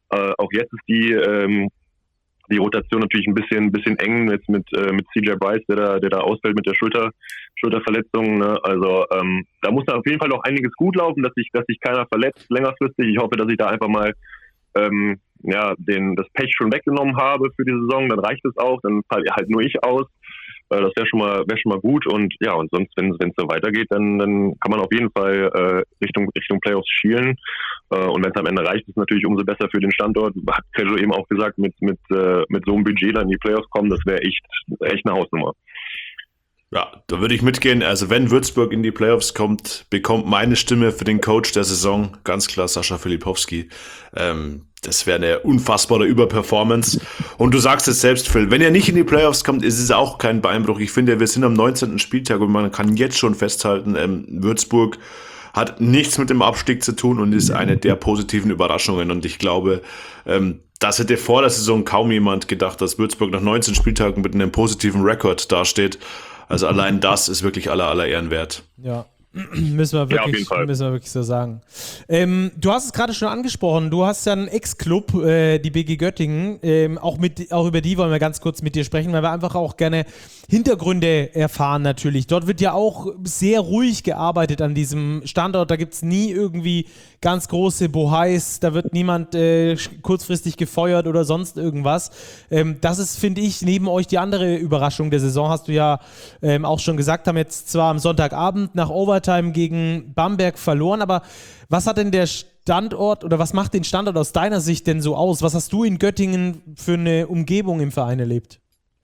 Äh, auch jetzt ist die ähm, die Rotation natürlich ein bisschen ein bisschen eng jetzt mit äh, mit C J Bryce, der da der da ausfällt mit der Schulter Schulterverletzung. Ne? Also ähm, da muss da auf jeden Fall noch einiges gut laufen, dass sich dass sich keiner verletzt längerfristig. Ich hoffe, dass ich da einfach mal ähm, ja den das Pech schon weggenommen habe für die Saison. Dann reicht es auch. Dann falle halt nur ich aus. Äh, das wäre schon mal wäre schon mal gut. Und ja, und sonst wenn wenn es so weitergeht, dann dann kann man auf jeden Fall äh, Richtung Richtung Playoffs schielen. Und wenn es am Ende reicht, ist es natürlich umso besser für den Standort. Hat Sergio eben auch gesagt, mit mit äh, mit so einem Budget dann in die Playoffs kommen, das wäre echt echt eine Hausnummer. Ja, da würde ich mitgehen. Also wenn Würzburg in die Playoffs kommt, bekommt meine Stimme für den Coach der Saison ganz klar Sascha Filipowski. Ähm, das wäre eine unfassbare Überperformance. Und du sagst es selbst, Phil, wenn er nicht in die Playoffs kommt, ist es auch kein Beinbruch. Ich finde, wir sind am neunzehnten Spieltag und man kann jetzt schon festhalten, ähm, Würzburg hat nichts mit dem Abstieg zu tun und ist eine der positiven Überraschungen. Und ich glaube, ähm, das hätte vor der Saison kaum jemand gedacht, dass Würzburg nach neunzehn Spieltagen mit einem positiven Rekord dasteht. Also allein das ist wirklich aller, aller Ehren wert. Ja. Müssen wir wirklich, ja, müssen wir wirklich so sagen. Ähm, du hast es gerade schon angesprochen, du hast ja einen Ex-Club, äh, die B G Göttingen, ähm, auch, mit, auch über die wollen wir ganz kurz mit dir sprechen, weil wir einfach auch gerne Hintergründe erfahren natürlich. Dort wird ja auch sehr ruhig gearbeitet an diesem Standort, da gibt es nie irgendwie ganz große Bohais, da wird niemand äh, kurzfristig gefeuert oder sonst irgendwas. Ähm, das ist, finde ich, neben euch die andere Überraschung der Saison, hast du ja ähm, auch schon gesagt, haben jetzt zwar am Sonntagabend nach Overtime gegen Bamberg verloren, aber was hat denn der Standort oder was macht den Standort aus deiner Sicht denn so aus? Was hast du in Göttingen für eine Umgebung im Verein erlebt?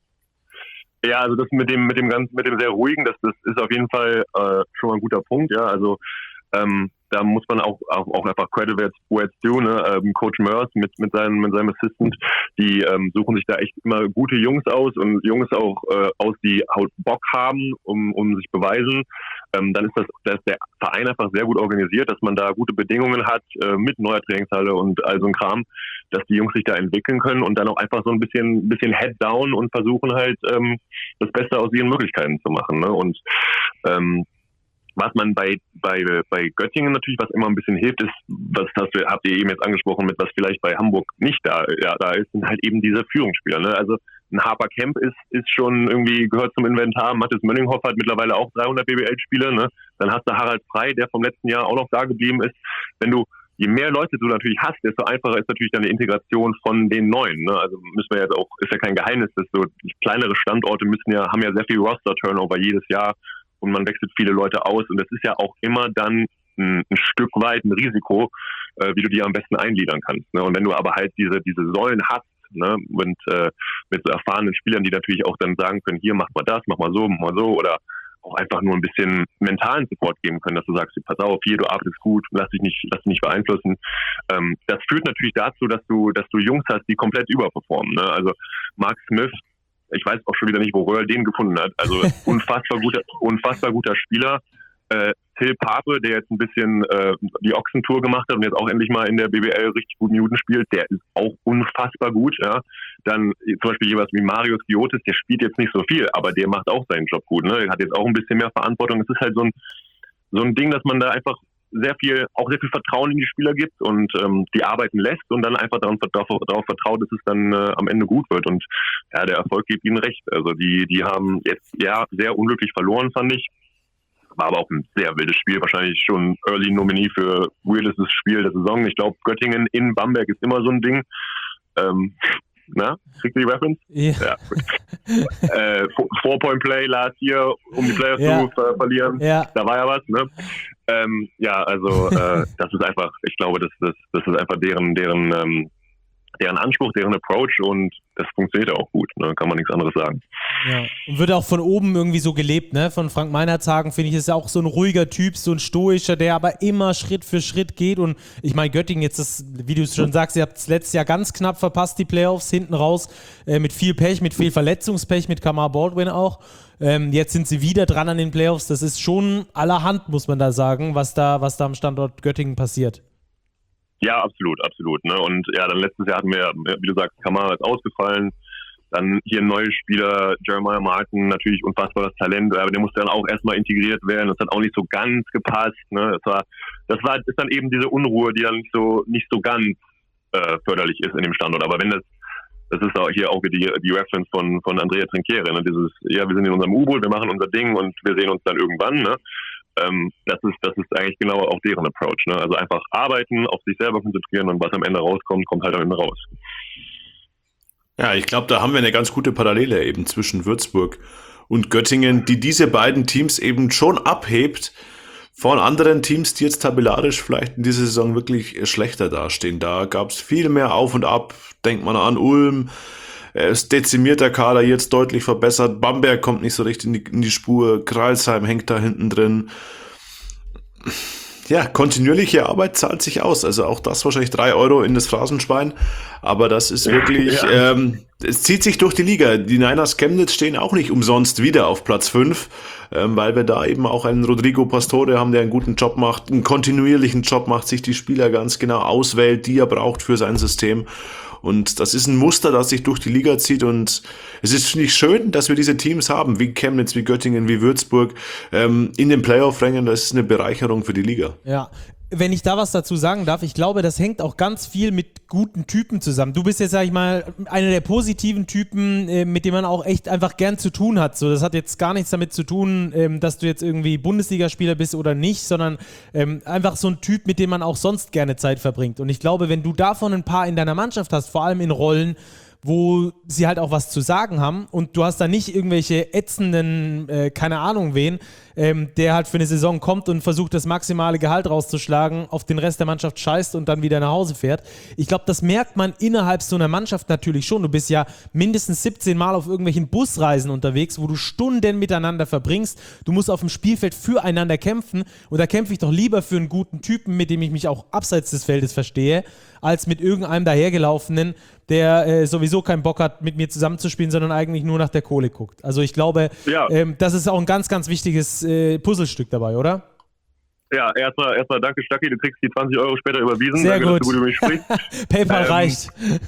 Ja, also das mit dem mit dem ganz mit dem sehr ruhigen, das, das ist auf jeden Fall äh, schon mal ein guter Punkt, ja, also ähm, da muss man auch, auch, auch einfach Credit where it's due, ne? Ähm, Coach Mörs mit, mit, seinem, mit seinem Assistant, die ähm, suchen sich da echt immer gute Jungs aus und Jungs auch äh, aus, die halt Bock haben, um, um sich beweisen. Ähm, dann ist das, da ist der Verein einfach sehr gut organisiert, dass man da gute Bedingungen hat äh, mit neuer Trainingshalle und all so ein Kram, dass die Jungs sich da entwickeln können und dann auch einfach so ein bisschen, bisschen Head down und versuchen halt ähm, das Beste aus ihren Möglichkeiten zu machen. Ne? Und ähm, was man bei, bei, bei Göttingen natürlich, was immer ein bisschen hilft, ist, was hast du, habt ihr eben jetzt angesprochen, mit was vielleicht bei Hamburg nicht da, ja, da ist, sind halt eben diese Führungsspieler. Ne? Also ein Harper Kemp ist, ist schon irgendwie, gehört zum Inventar. Mathis Mönninghoff hat mittlerweile auch dreihundert B B L-Spiele. Ne? Dann hast du Harald Frey, der vom letzten Jahr auch noch da geblieben ist. Wenn du, je mehr Leute du natürlich hast, desto einfacher ist natürlich dann die Integration von den Neuen. Ne? Also müssen wir jetzt auch, ist ja kein Geheimnis, dass so kleinere Standorte müssen ja, haben ja sehr viel Roster-Turnover jedes Jahr. Und man wechselt viele Leute aus. Und das ist ja auch immer dann ein, ein Stück weit ein Risiko, äh, wie du die am besten eingliedern kannst. Ne? Und wenn du aber halt diese diese Säulen hast, ne? Und äh, mit so erfahrenen Spielern, die natürlich auch dann sagen können, hier, mach mal das, mach mal so, mach mal so. Oder auch einfach nur ein bisschen mentalen Support geben können, dass du sagst, pass auf, hier, du arbeitest gut, lass dich nicht, lass dich nicht beeinflussen. Ähm, das führt natürlich dazu, dass du dass du Jungs hast, die komplett überperformen. Ne? Also Mark Smith, ich weiß auch schon wieder nicht, wo Röhrl den gefunden hat. Also unfassbar guter, unfassbar guter Spieler. Äh, Till Pape, der jetzt ein bisschen äh, die Ochsentour gemacht hat und jetzt auch endlich mal in der B B L richtig gut Minuten spielt, der ist auch unfassbar gut. Ja. Dann zum Beispiel jemand wie Marius Giotis, der spielt jetzt nicht so viel, aber der macht auch seinen Job gut. Ne? Der hat jetzt auch ein bisschen mehr Verantwortung. Es ist halt so ein, so ein Ding, dass man da einfach sehr viel, auch sehr viel Vertrauen in die Spieler gibt und ähm, die arbeiten lässt und dann einfach darauf, darauf vertraut, dass es dann äh, am Ende gut wird. Und ja, der Erfolg gibt ihnen recht. Also die, die haben jetzt ja sehr unglücklich verloren, fand ich. War aber auch ein sehr wildes Spiel, wahrscheinlich schon Early Nominee für weirdestes Spiel der Saison. Ich glaube, Göttingen in Bamberg ist immer so ein Ding. Ähm, na, kriegt ihr die Reference? Ja. ja äh, Four-Point-Play last year, um die Playoffs ja. zu ver- verlieren. Ja. Da war ja was, ne? Ähm, ja, also äh, das ist einfach, ich glaube, das, das, das ist einfach deren, deren, ähm, deren Anspruch, deren Approach und das funktioniert auch gut, ne? Kann man nichts anderes sagen. Ja, und wird auch von oben irgendwie so gelebt, ne? Von Frank Meinertz-Hagen, finde ich, ist ja auch so ein ruhiger Typ, so ein stoischer, der aber immer Schritt für Schritt geht und ich meine, Göttingen jetzt, ist, wie du es schon sagst, ihr habt es letztes Jahr ganz knapp verpasst, die Playoffs, hinten raus, äh, mit viel Pech, mit viel Verletzungspech, mit Kamar Baldwin auch. Ähm, jetzt sind sie wieder dran an den Playoffs, das ist schon allerhand, muss man da sagen, was da, was da am Standort Göttingen passiert. Ja, absolut, absolut. Ne? Und ja, dann letztes Jahr hatten wir, wie du sagst, Kamara ist ausgefallen. Dann hier ein neuer Spieler, Jeremiah Martin, natürlich unfassbares Talent, aber der musste dann auch erstmal integriert werden. Das hat auch nicht so ganz gepasst. Ne? Das war, das war, ist dann eben diese Unruhe, die dann nicht so, nicht so ganz äh, förderlich ist in dem Standort. Aber wenn das, das ist auch hier auch die, die Reference von, von Andrea Trinchieri, ne? Dieses, ja, wir sind in unserem U-Boot, wir machen unser Ding und wir sehen uns dann irgendwann, ne? Ähm, das ist, das ist eigentlich genau auch deren Approach, ne? Also einfach arbeiten, auf sich selber konzentrieren und was am Ende rauskommt, kommt halt am Ende raus. Ja, ich glaube, da haben wir eine ganz gute Parallele eben zwischen Würzburg und Göttingen, die diese beiden Teams eben schon abhebt von anderen Teams, die jetzt tabellarisch vielleicht in dieser Saison wirklich schlechter dastehen. Da gab es viel mehr Auf und Ab. Denkt man an Ulm, ist dezimierter Kader jetzt deutlich verbessert. Bamberg kommt nicht so richtig in die, in die Spur. Crailsheim hängt da hinten drin. Ja, kontinuierliche Arbeit zahlt sich aus. Also auch das wahrscheinlich drei Euro in das Phrasenschwein. Aber das ist wirklich, ja. ähm, es zieht sich durch die Liga. Die Niners Chemnitz stehen auch nicht umsonst wieder auf Platz fünf, ähm, weil wir da eben auch einen Rodrigo Pastore haben, der einen guten Job macht, einen kontinuierlichen Job macht, sich die Spieler ganz genau auswählt, die er braucht für sein System. Und das ist ein Muster, das sich durch die Liga zieht. Und es ist, finde ich, schön, dass wir diese Teams haben, wie Chemnitz, wie Göttingen, wie Würzburg, ähm, in den Playoff-Rängen. Das ist eine Bereicherung für die Liga. Ja. Wenn ich da was dazu sagen darf, ich glaube, das hängt auch ganz viel mit guten Typen zusammen. Du bist jetzt, sag ich mal, einer der positiven Typen, äh, mit dem man auch echt einfach gern zu tun hat. So, das hat jetzt gar nichts damit zu tun, ähm, dass du jetzt irgendwie Bundesligaspieler bist oder nicht, sondern ähm, einfach so ein Typ, mit dem man auch sonst gerne Zeit verbringt. Und ich glaube, wenn du davon ein paar in deiner Mannschaft hast, vor allem in Rollen, wo sie halt auch was zu sagen haben und du hast da nicht irgendwelche ätzenden, äh, keine Ahnung wen, ähm, der halt für eine Saison kommt und versucht, das maximale Gehalt rauszuschlagen, auf den Rest der Mannschaft scheißt und dann wieder nach Hause fährt. Ich glaube, das merkt man innerhalb so einer Mannschaft natürlich schon. Du bist ja mindestens siebzehn Mal auf irgendwelchen Busreisen unterwegs, wo du Stunden miteinander verbringst. Du musst auf dem Spielfeld füreinander kämpfen und da kämpfe ich doch lieber für einen guten Typen, mit dem ich mich auch abseits des Feldes verstehe, als mit irgendeinem dahergelaufenen, der äh, sowieso keinen Bock hat, mit mir zusammenzuspielen, sondern eigentlich nur nach der Kohle guckt. Also ich glaube, ja. ähm, das ist auch ein ganz, ganz wichtiges äh, Puzzlestück dabei, oder? Ja, erstmal erstmal danke, Stacki, du kriegst die zwanzig Euro später überwiesen. Sehr danke, gut. Dass du gut über mich sprichst. PayPal ähm, reicht.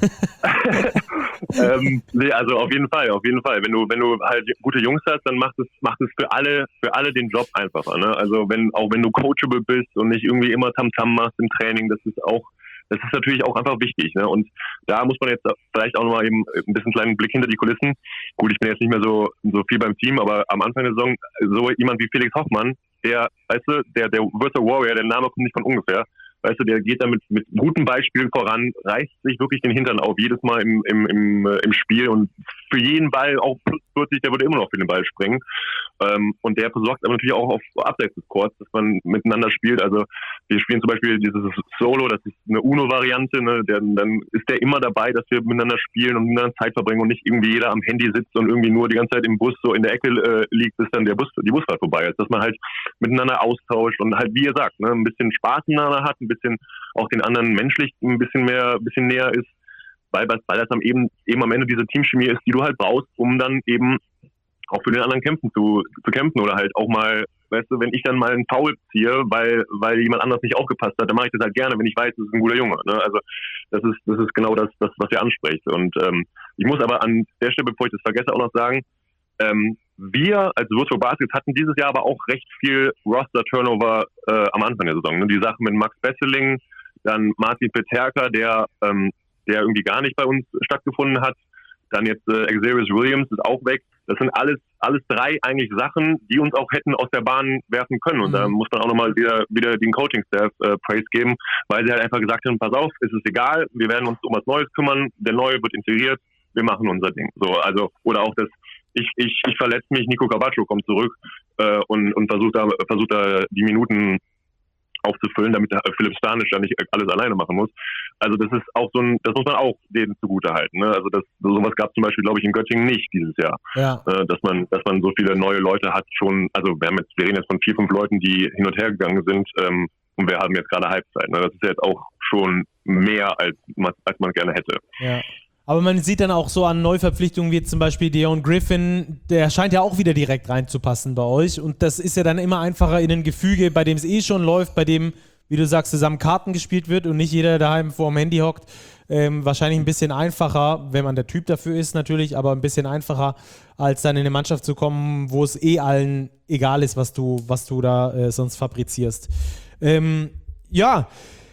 ähm, nee, also auf jeden Fall, auf jeden Fall. Wenn du, wenn du halt gute Jungs hast, dann macht es, macht es für alle, für alle den Job einfacher. Ne? Also wenn, auch wenn du coachable bist und nicht irgendwie immer Tamtam machst im Training, das ist auch Das ist natürlich auch einfach wichtig, ne? Und da muss man jetzt vielleicht auch nochmal eben ein bisschen kleinen Blick hinter die Kulissen. Gut, ich bin jetzt nicht mehr so, so viel beim Team, aber am Anfang der Saison so jemand wie Felix Hoffmann, der, weißt du, der, der Virtual Warrior, der Name kommt nicht von ungefähr. Weißt du, der geht da mit, mit gutem Beispiel voran, reißt sich wirklich den Hintern auf, jedes Mal im, im, im, im Spiel und für jeden Ball, auch plus vierzig, der würde immer noch für den Ball springen. Ähm, und der versorgt aber natürlich auch auf abseits des Courts, dass man miteinander spielt. Also wir spielen zum Beispiel dieses Solo, das ist eine Uno-Variante, ne? Der, dann ist der immer dabei, dass wir miteinander spielen und miteinander Zeit verbringen und nicht irgendwie jeder am Handy sitzt und irgendwie nur die ganze Zeit im Bus so in der Ecke äh, liegt, bis dann der Bus, die Busfahrt vorbei ist. Dass man halt miteinander austauscht und halt, wie ihr sagt, ne, ein bisschen Spaß miteinander hat, ein bisschen auch den anderen menschlich ein bisschen mehr, ein bisschen näher ist, weil, weil das am eben, eben am Ende diese Teamchemie ist, die du halt brauchst, um dann eben auch für den anderen kämpfen zu, zu kämpfen oder halt auch mal, weißt du, wenn ich dann mal einen Foul ziehe, weil, weil jemand anders nicht aufgepasst hat, dann mache ich das halt gerne, wenn ich weiß, das ist ein guter Junge. Ne? Also das ist, das ist genau das, das, was ihr anspricht. Und ähm, ich muss aber an der Stelle, bevor ich das vergesse, auch noch sagen, ähm, wir als Virtual Baskets hatten dieses Jahr aber auch recht viel Roster-Turnover äh, am Anfang der Saison. Ne? Die Sache mit Max Besseling, dann Martin Peterka, der, ähm, der irgendwie gar nicht bei uns stattgefunden hat, dann jetzt äh, Xavier Williams ist auch weg. Das sind alles alles drei eigentlich Sachen, die uns auch hätten aus der Bahn werfen können. Und mhm. da muss man auch nochmal wieder, wieder den Coaching-Staff äh, Praise geben, weil sie halt einfach gesagt haben, pass auf, es ist egal, wir werden uns um was Neues kümmern, der Neue wird integriert, wir machen unser Ding. So, also, oder auch das, ich, ich, ich verletze mich, Nico Carvaccio kommt zurück äh, und, und versucht da, versucht da die Minuten aufzufüllen, damit der Philipp Stanisch da nicht alles alleine machen muss. Also das ist auch so ein, das muss man auch denen zugute halten. Ne? Also das, sowas gab es zum Beispiel, glaube ich, in Göttingen nicht dieses Jahr. Ja. Äh, dass man, dass man so viele neue Leute hat schon, also wir haben jetzt, wir reden jetzt von vier, fünf Leuten, die hin und her gegangen sind, ähm, und wir haben jetzt gerade Halbzeit. Ne? Das ist jetzt auch schon mehr, als man, als man gerne hätte. Ja. Aber man sieht dann auch so an Neuverpflichtungen wie zum Beispiel Deon Griffin, der scheint ja auch wieder direkt reinzupassen bei euch und das ist ja dann immer einfacher in ein Gefüge, bei dem es eh schon läuft, bei dem, wie du sagst, zusammen Karten gespielt wird und nicht jeder daheim vor dem Handy hockt. Ähm, wahrscheinlich ein bisschen einfacher, wenn man der Typ dafür ist natürlich, aber ein bisschen einfacher, als dann in eine Mannschaft zu kommen, wo es eh allen egal ist, was du, was du da äh, sonst fabrizierst. Ähm, ja,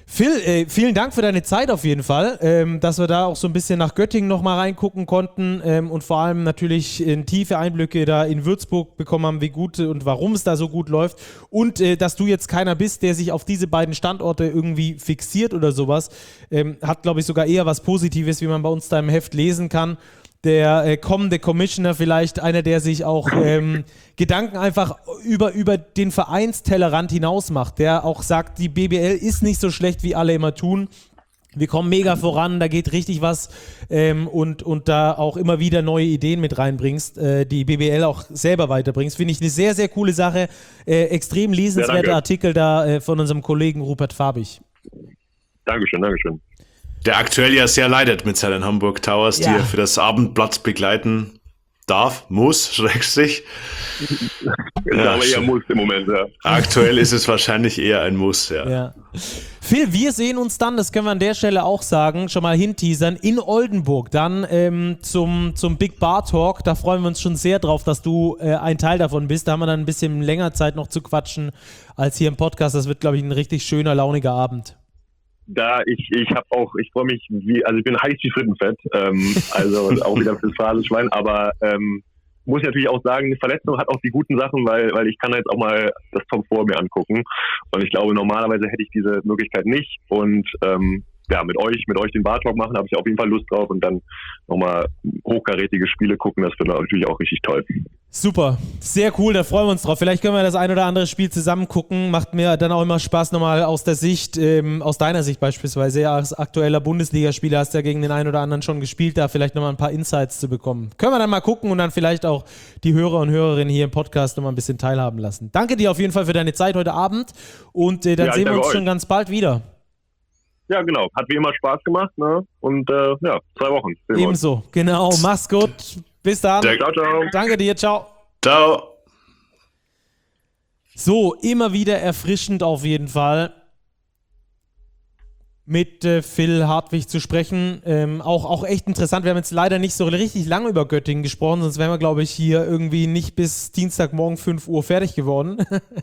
Phil, äh, vielen Dank für deine Zeit auf jeden Fall, ähm, dass wir da auch so ein bisschen nach Göttingen nochmal reingucken konnten ähm, und vor allem natürlich in tiefe Einblicke da in Würzburg bekommen haben, wie gut und warum es da so gut läuft und äh, dass du jetzt keiner bist, der sich auf diese beiden Standorte irgendwie fixiert oder sowas, ähm, hat glaube ich sogar eher was Positives, wie man bei uns da im Heft lesen kann. Der äh, kommende Commissioner vielleicht einer, der sich auch ähm, Gedanken einfach über, über den Vereinstellerrand hinaus macht, der auch sagt, die B B L ist nicht so schlecht, wie alle immer tun. Wir kommen mega voran, da geht richtig was ähm, und, und da auch immer wieder neue Ideen mit reinbringst, äh, die B B L auch selber weiterbringst. Finde ich eine sehr, sehr coole Sache. Äh, extrem lesenswerter ja, Artikel da äh, von unserem Kollegen Rupert Fabich. Dankeschön, Dankeschön. Der aktuell ja sehr leidet mit seinen Hamburg Towers, ja. die er für das Abendblatt begleiten darf, muss, Schrägstrich. Ich ja, glaube eher muss im Moment, ja. Aktuell ist es wahrscheinlich eher ein Muss, ja. ja. Phil, wir sehen uns dann, das können wir an der Stelle auch sagen, schon mal hinteasern, in Oldenburg, dann ähm, zum, zum Big Bar Talk. Da freuen wir uns schon sehr drauf, dass du äh, ein Teil davon bist. Da haben wir dann ein bisschen länger Zeit noch zu quatschen als hier im Podcast. Das wird, glaube ich, ein richtig schöner, launiger Abend. Da ich, ich habe auch, ich freue mich, wie, also ich bin heiß wie Frittenfett, ähm, also auch wieder fürs Phrasenschwein, aber ähm, muss ich natürlich auch sagen, eine Verletzung hat auch die guten Sachen, weil, weil ich kann jetzt auch mal das Top vor mir angucken und ich glaube, normalerweise hätte ich diese Möglichkeit nicht und ähm, ja, mit euch, mit euch den Bar-Talk machen, habe ich auf jeden Fall Lust drauf und dann nochmal hochkarätige Spiele gucken, das wird natürlich auch richtig toll. Super, sehr cool, da freuen wir uns drauf. Vielleicht können wir das ein oder andere Spiel zusammen gucken. Macht mir dann auch immer Spaß, nochmal aus der Sicht, ähm, aus deiner Sicht beispielsweise, ja, als aktueller Bundesligaspieler hast du ja gegen den einen oder anderen schon gespielt, da vielleicht nochmal ein paar Insights zu bekommen. Können wir dann mal gucken und dann vielleicht auch die Hörer und Hörerinnen hier im Podcast nochmal ein bisschen teilhaben lassen. Danke dir auf jeden Fall für deine Zeit heute Abend und äh, dann ja, sehen wir uns euch. schon ganz bald wieder. Ja, genau. Hat wie immer Spaß gemacht, ne? Und äh, ja, zwei Wochen. Ebenso, genau. Mach's gut. Bis dann. Ciao, ciao. Danke dir. Ciao. Ciao. So, immer wieder erfrischend auf jeden Fall, mit äh, Phil Hartwig zu sprechen. Ähm, auch, auch echt interessant. Wir haben jetzt leider nicht so richtig lange über Göttingen gesprochen, sonst wären wir, glaube ich, hier irgendwie nicht bis Dienstagmorgen fünf Uhr fertig geworden.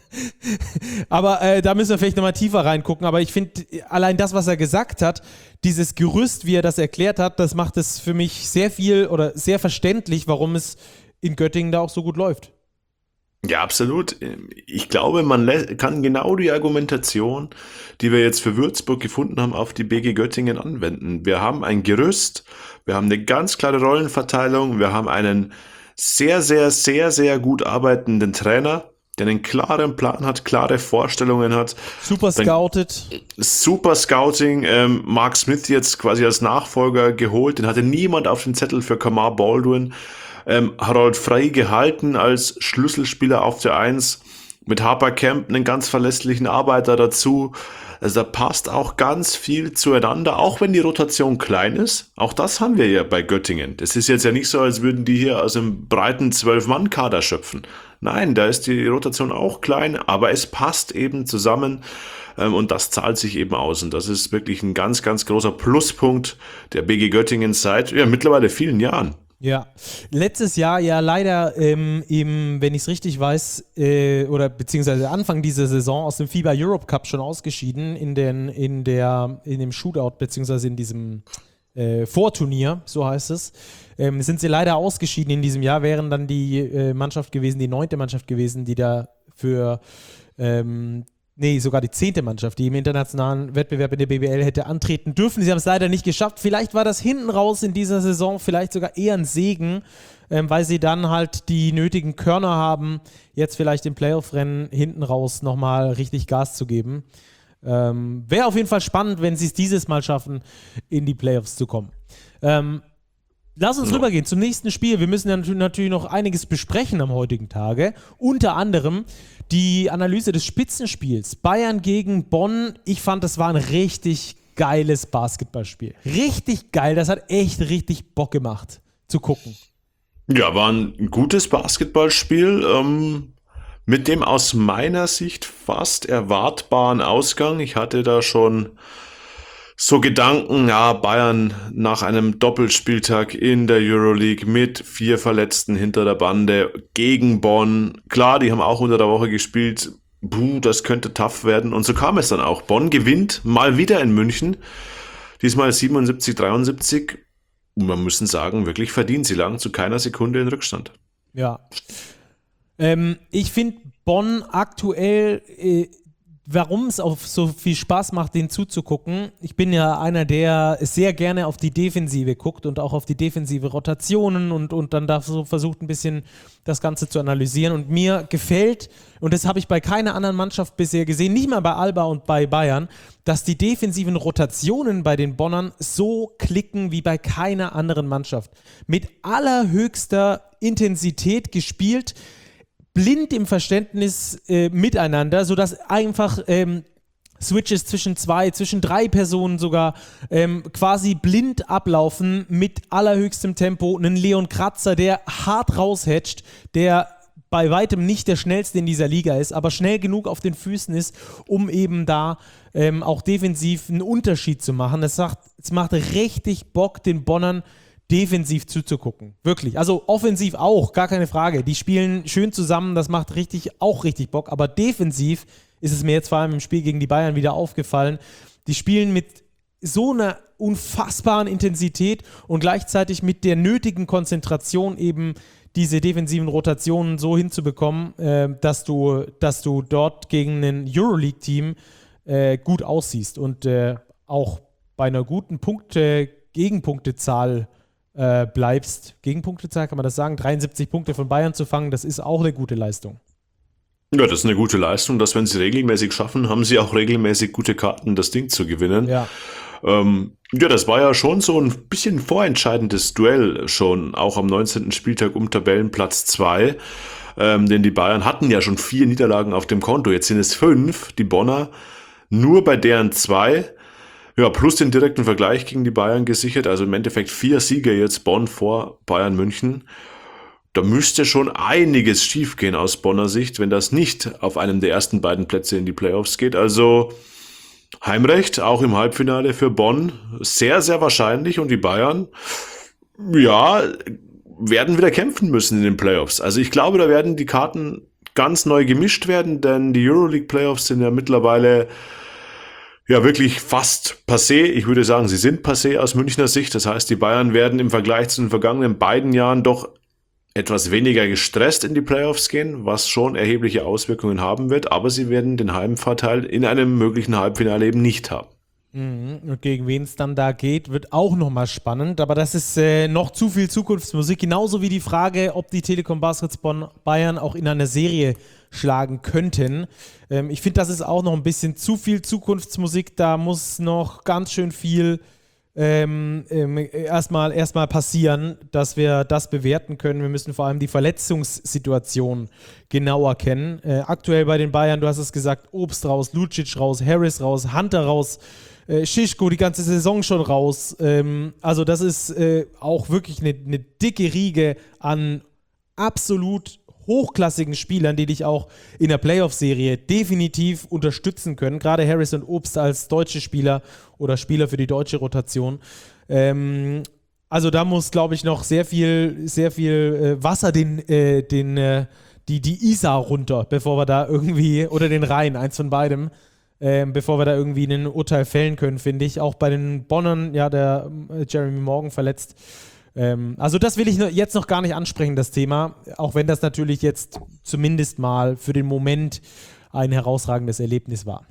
Aber äh, da müssen wir vielleicht nochmal tiefer reingucken. Aber ich finde, allein das, was er gesagt hat, dieses Gerüst, wie er das erklärt hat, das macht es für mich sehr viel oder sehr verständlich, warum es in Göttingen da auch so gut läuft. Ja, absolut. Ich glaube, man kann genau die Argumentation, die wir jetzt für Würzburg gefunden haben, auf die B G Göttingen anwenden. Wir haben ein Gerüst, wir haben eine ganz klare Rollenverteilung, wir haben einen sehr, sehr, sehr, sehr gut arbeitenden Trainer, der einen klaren Plan hat, klare Vorstellungen hat. Super scouted. Super Scouting. Ähm, Mark Smith jetzt quasi als Nachfolger geholt, den hatte niemand auf dem Zettel für Kamar Baldwin. Ähm, Harold Frey gehalten als Schlüsselspieler auf der Eins, mit Harper Kemp einen ganz verlässlichen Arbeiter dazu. Also da passt auch ganz viel zueinander, auch wenn die Rotation klein ist. Auch das haben wir ja bei Göttingen. Das ist jetzt ja nicht so, als würden die hier aus einem breiten zwölf-Mann-Kader schöpfen. Nein, da ist die Rotation auch klein, aber es passt eben zusammen ähm, und das zahlt sich eben aus. Und das ist wirklich ein ganz, ganz großer Pluspunkt der B G Göttingen seit ja, mittlerweile vielen Jahren. Ja, letztes Jahr ja leider ähm, im, wenn ich es richtig weiß, äh, oder beziehungsweise Anfang dieser Saison aus dem FIBA Europe Cup schon ausgeschieden in, den, in, der, in dem Shootout, beziehungsweise in diesem äh, Vorturnier, so heißt es. Ähm, sind sie leider ausgeschieden in diesem Jahr, wären dann die äh, Mannschaft gewesen, die neunte Mannschaft gewesen, die da für ähm, Nee, sogar die zehnte Mannschaft, die im internationalen Wettbewerb in der B B L hätte antreten dürfen. Sie haben es leider nicht geschafft. Vielleicht war das hinten raus in dieser Saison vielleicht sogar eher ein Segen, ähm, weil sie dann halt die nötigen Körner haben, jetzt vielleicht im Playoff-Rennen hinten raus nochmal richtig Gas zu geben. Ähm, Wäre auf jeden Fall spannend, wenn sie es dieses Mal schaffen, in die Playoffs zu kommen. Ähm, Lass uns rübergehen zum nächsten Spiel. Wir müssen ja natürlich noch einiges besprechen am heutigen Tage. Unter anderem die Analyse des Spitzenspiels. Bayern gegen Bonn. Ich fand, das war ein richtig geiles Basketballspiel. Richtig geil. Das hat echt richtig Bock gemacht zu gucken. Ja, war ein gutes Basketballspiel. Ähm, mit dem aus meiner Sicht fast erwartbaren Ausgang. Ich hatte da schon so Gedanken, ja, Bayern nach einem Doppelspieltag in der Euroleague mit vier Verletzten hinter der Bande gegen Bonn. Klar, die haben auch unter der Woche gespielt, puh, das könnte tough werden. Und so kam es dann auch. Bonn gewinnt mal wieder in München. Diesmal siebenundsiebzig dreiundsiebzig. Und man muss sagen, wirklich verdient. Sie lagen zu keiner Sekunde in Rückstand. Ja. Ähm, ich finde Bonn aktuell, äh, warum es auch so viel Spaß macht, denen zuzugucken. Ich bin ja einer, der sehr gerne auf die Defensive guckt und auch auf die defensive Rotationen und, und dann da so versucht, ein bisschen das Ganze zu analysieren. Und mir gefällt, und das habe ich bei keiner anderen Mannschaft bisher gesehen, nicht mal bei Alba und bei Bayern, dass die defensiven Rotationen bei den Bonnern so klicken wie bei keiner anderen Mannschaft. Mit allerhöchster Intensität gespielt, blind im Verständnis äh, miteinander, sodass einfach ähm, Switches zwischen zwei, zwischen drei Personen sogar ähm, quasi blind ablaufen mit allerhöchstem Tempo. Einen Leon Kratzer, der hart raushatcht, der bei weitem nicht der schnellste in dieser Liga ist, aber schnell genug auf den Füßen ist, um eben da ähm, auch defensiv einen Unterschied zu machen. Es macht, es macht richtig Bock, den Bonnern defensiv zuzugucken. Wirklich. Also offensiv auch, gar keine Frage. Die spielen schön zusammen, das macht richtig, auch richtig Bock. Aber defensiv ist es mir jetzt vor allem im Spiel gegen die Bayern wieder aufgefallen. Die spielen mit so einer unfassbaren Intensität und gleichzeitig mit der nötigen Konzentration eben diese defensiven Rotationen so hinzubekommen, äh, dass du, dass du dort gegen ein Euroleague-Team äh, gut aussiehst und äh, auch bei einer guten Punkte, Gegenpunktezahl Äh, bleibst. Gegenpunktezahl, kann man das sagen? dreiundsiebzig Punkte von Bayern zu fangen, das ist auch eine gute Leistung. Ja, das ist eine gute Leistung, dass wenn sie regelmäßig schaffen, haben sie auch regelmäßig gute Karten, das Ding zu gewinnen. Ja. Ähm, ja, das war ja schon so ein bisschen vorentscheidendes Duell schon, auch am neunzehnten Spieltag um Tabellenplatz zwei, ähm, denn die Bayern hatten ja schon vier Niederlagen auf dem Konto, jetzt sind es fünf, die Bonner, nur bei deren zwei. Ja, plus den direkten Vergleich gegen die Bayern gesichert, also im Endeffekt vier Siege jetzt Bonn vor Bayern München. Da müsste schon einiges schiefgehen aus Bonner Sicht, wenn das nicht auf einem der ersten beiden Plätze in die Playoffs geht. Also Heimrecht, auch im Halbfinale für Bonn, sehr, sehr wahrscheinlich. Und die Bayern, ja, werden wieder kämpfen müssen in den Playoffs. Also ich glaube, da werden die Karten ganz neu gemischt werden, denn die Euroleague-Playoffs sind ja mittlerweile ja wirklich fast passé. Ich würde sagen, sie sind passé aus Münchner Sicht. Das heißt, die Bayern werden im Vergleich zu den vergangenen beiden Jahren doch etwas weniger gestresst in die Playoffs gehen, was schon erhebliche Auswirkungen haben wird. Aber sie werden den Heimvorteil in einem möglichen Halbfinale eben nicht haben. Und gegen wen es dann da geht, wird auch nochmal spannend. Aber das ist äh, noch zu viel Zukunftsmusik. Genauso wie die Frage, ob die Telekom Baskets Bonn Bayern auch in einer Serie schlagen könnten. Ähm, ich finde, das ist auch noch ein bisschen zu viel Zukunftsmusik. Da muss noch ganz schön viel ähm, ähm, erstmal, erstmal passieren, dass wir das bewerten können. Wir müssen vor allem die Verletzungssituation genauer kennen. Äh, aktuell bei den Bayern, du hast es gesagt, Obst raus, Lucic raus, Harris raus, Hunter raus, äh, Schischko die ganze Saison schon raus. Ähm, also das ist äh, auch wirklich eine, eine dicke Riege an absolut hochklassigen Spielern, die dich auch in der Playoff-Serie definitiv unterstützen können. Gerade Harris und Obst als deutsche Spieler oder Spieler für die deutsche Rotation. Ähm, also da muss, glaube ich, noch sehr viel, sehr viel äh, Wasser den, äh, den, äh, die, die Isar runter, bevor wir da irgendwie, oder den Rhein, eins von beidem, äh, bevor wir da irgendwie ein Urteil fällen können, finde ich. Auch bei den Bonnern, ja, der äh, Jeremy Morgan verletzt. Also das will ich jetzt noch gar nicht ansprechen, das Thema, auch wenn das natürlich jetzt zumindest mal für den Moment ein herausragendes Erlebnis war.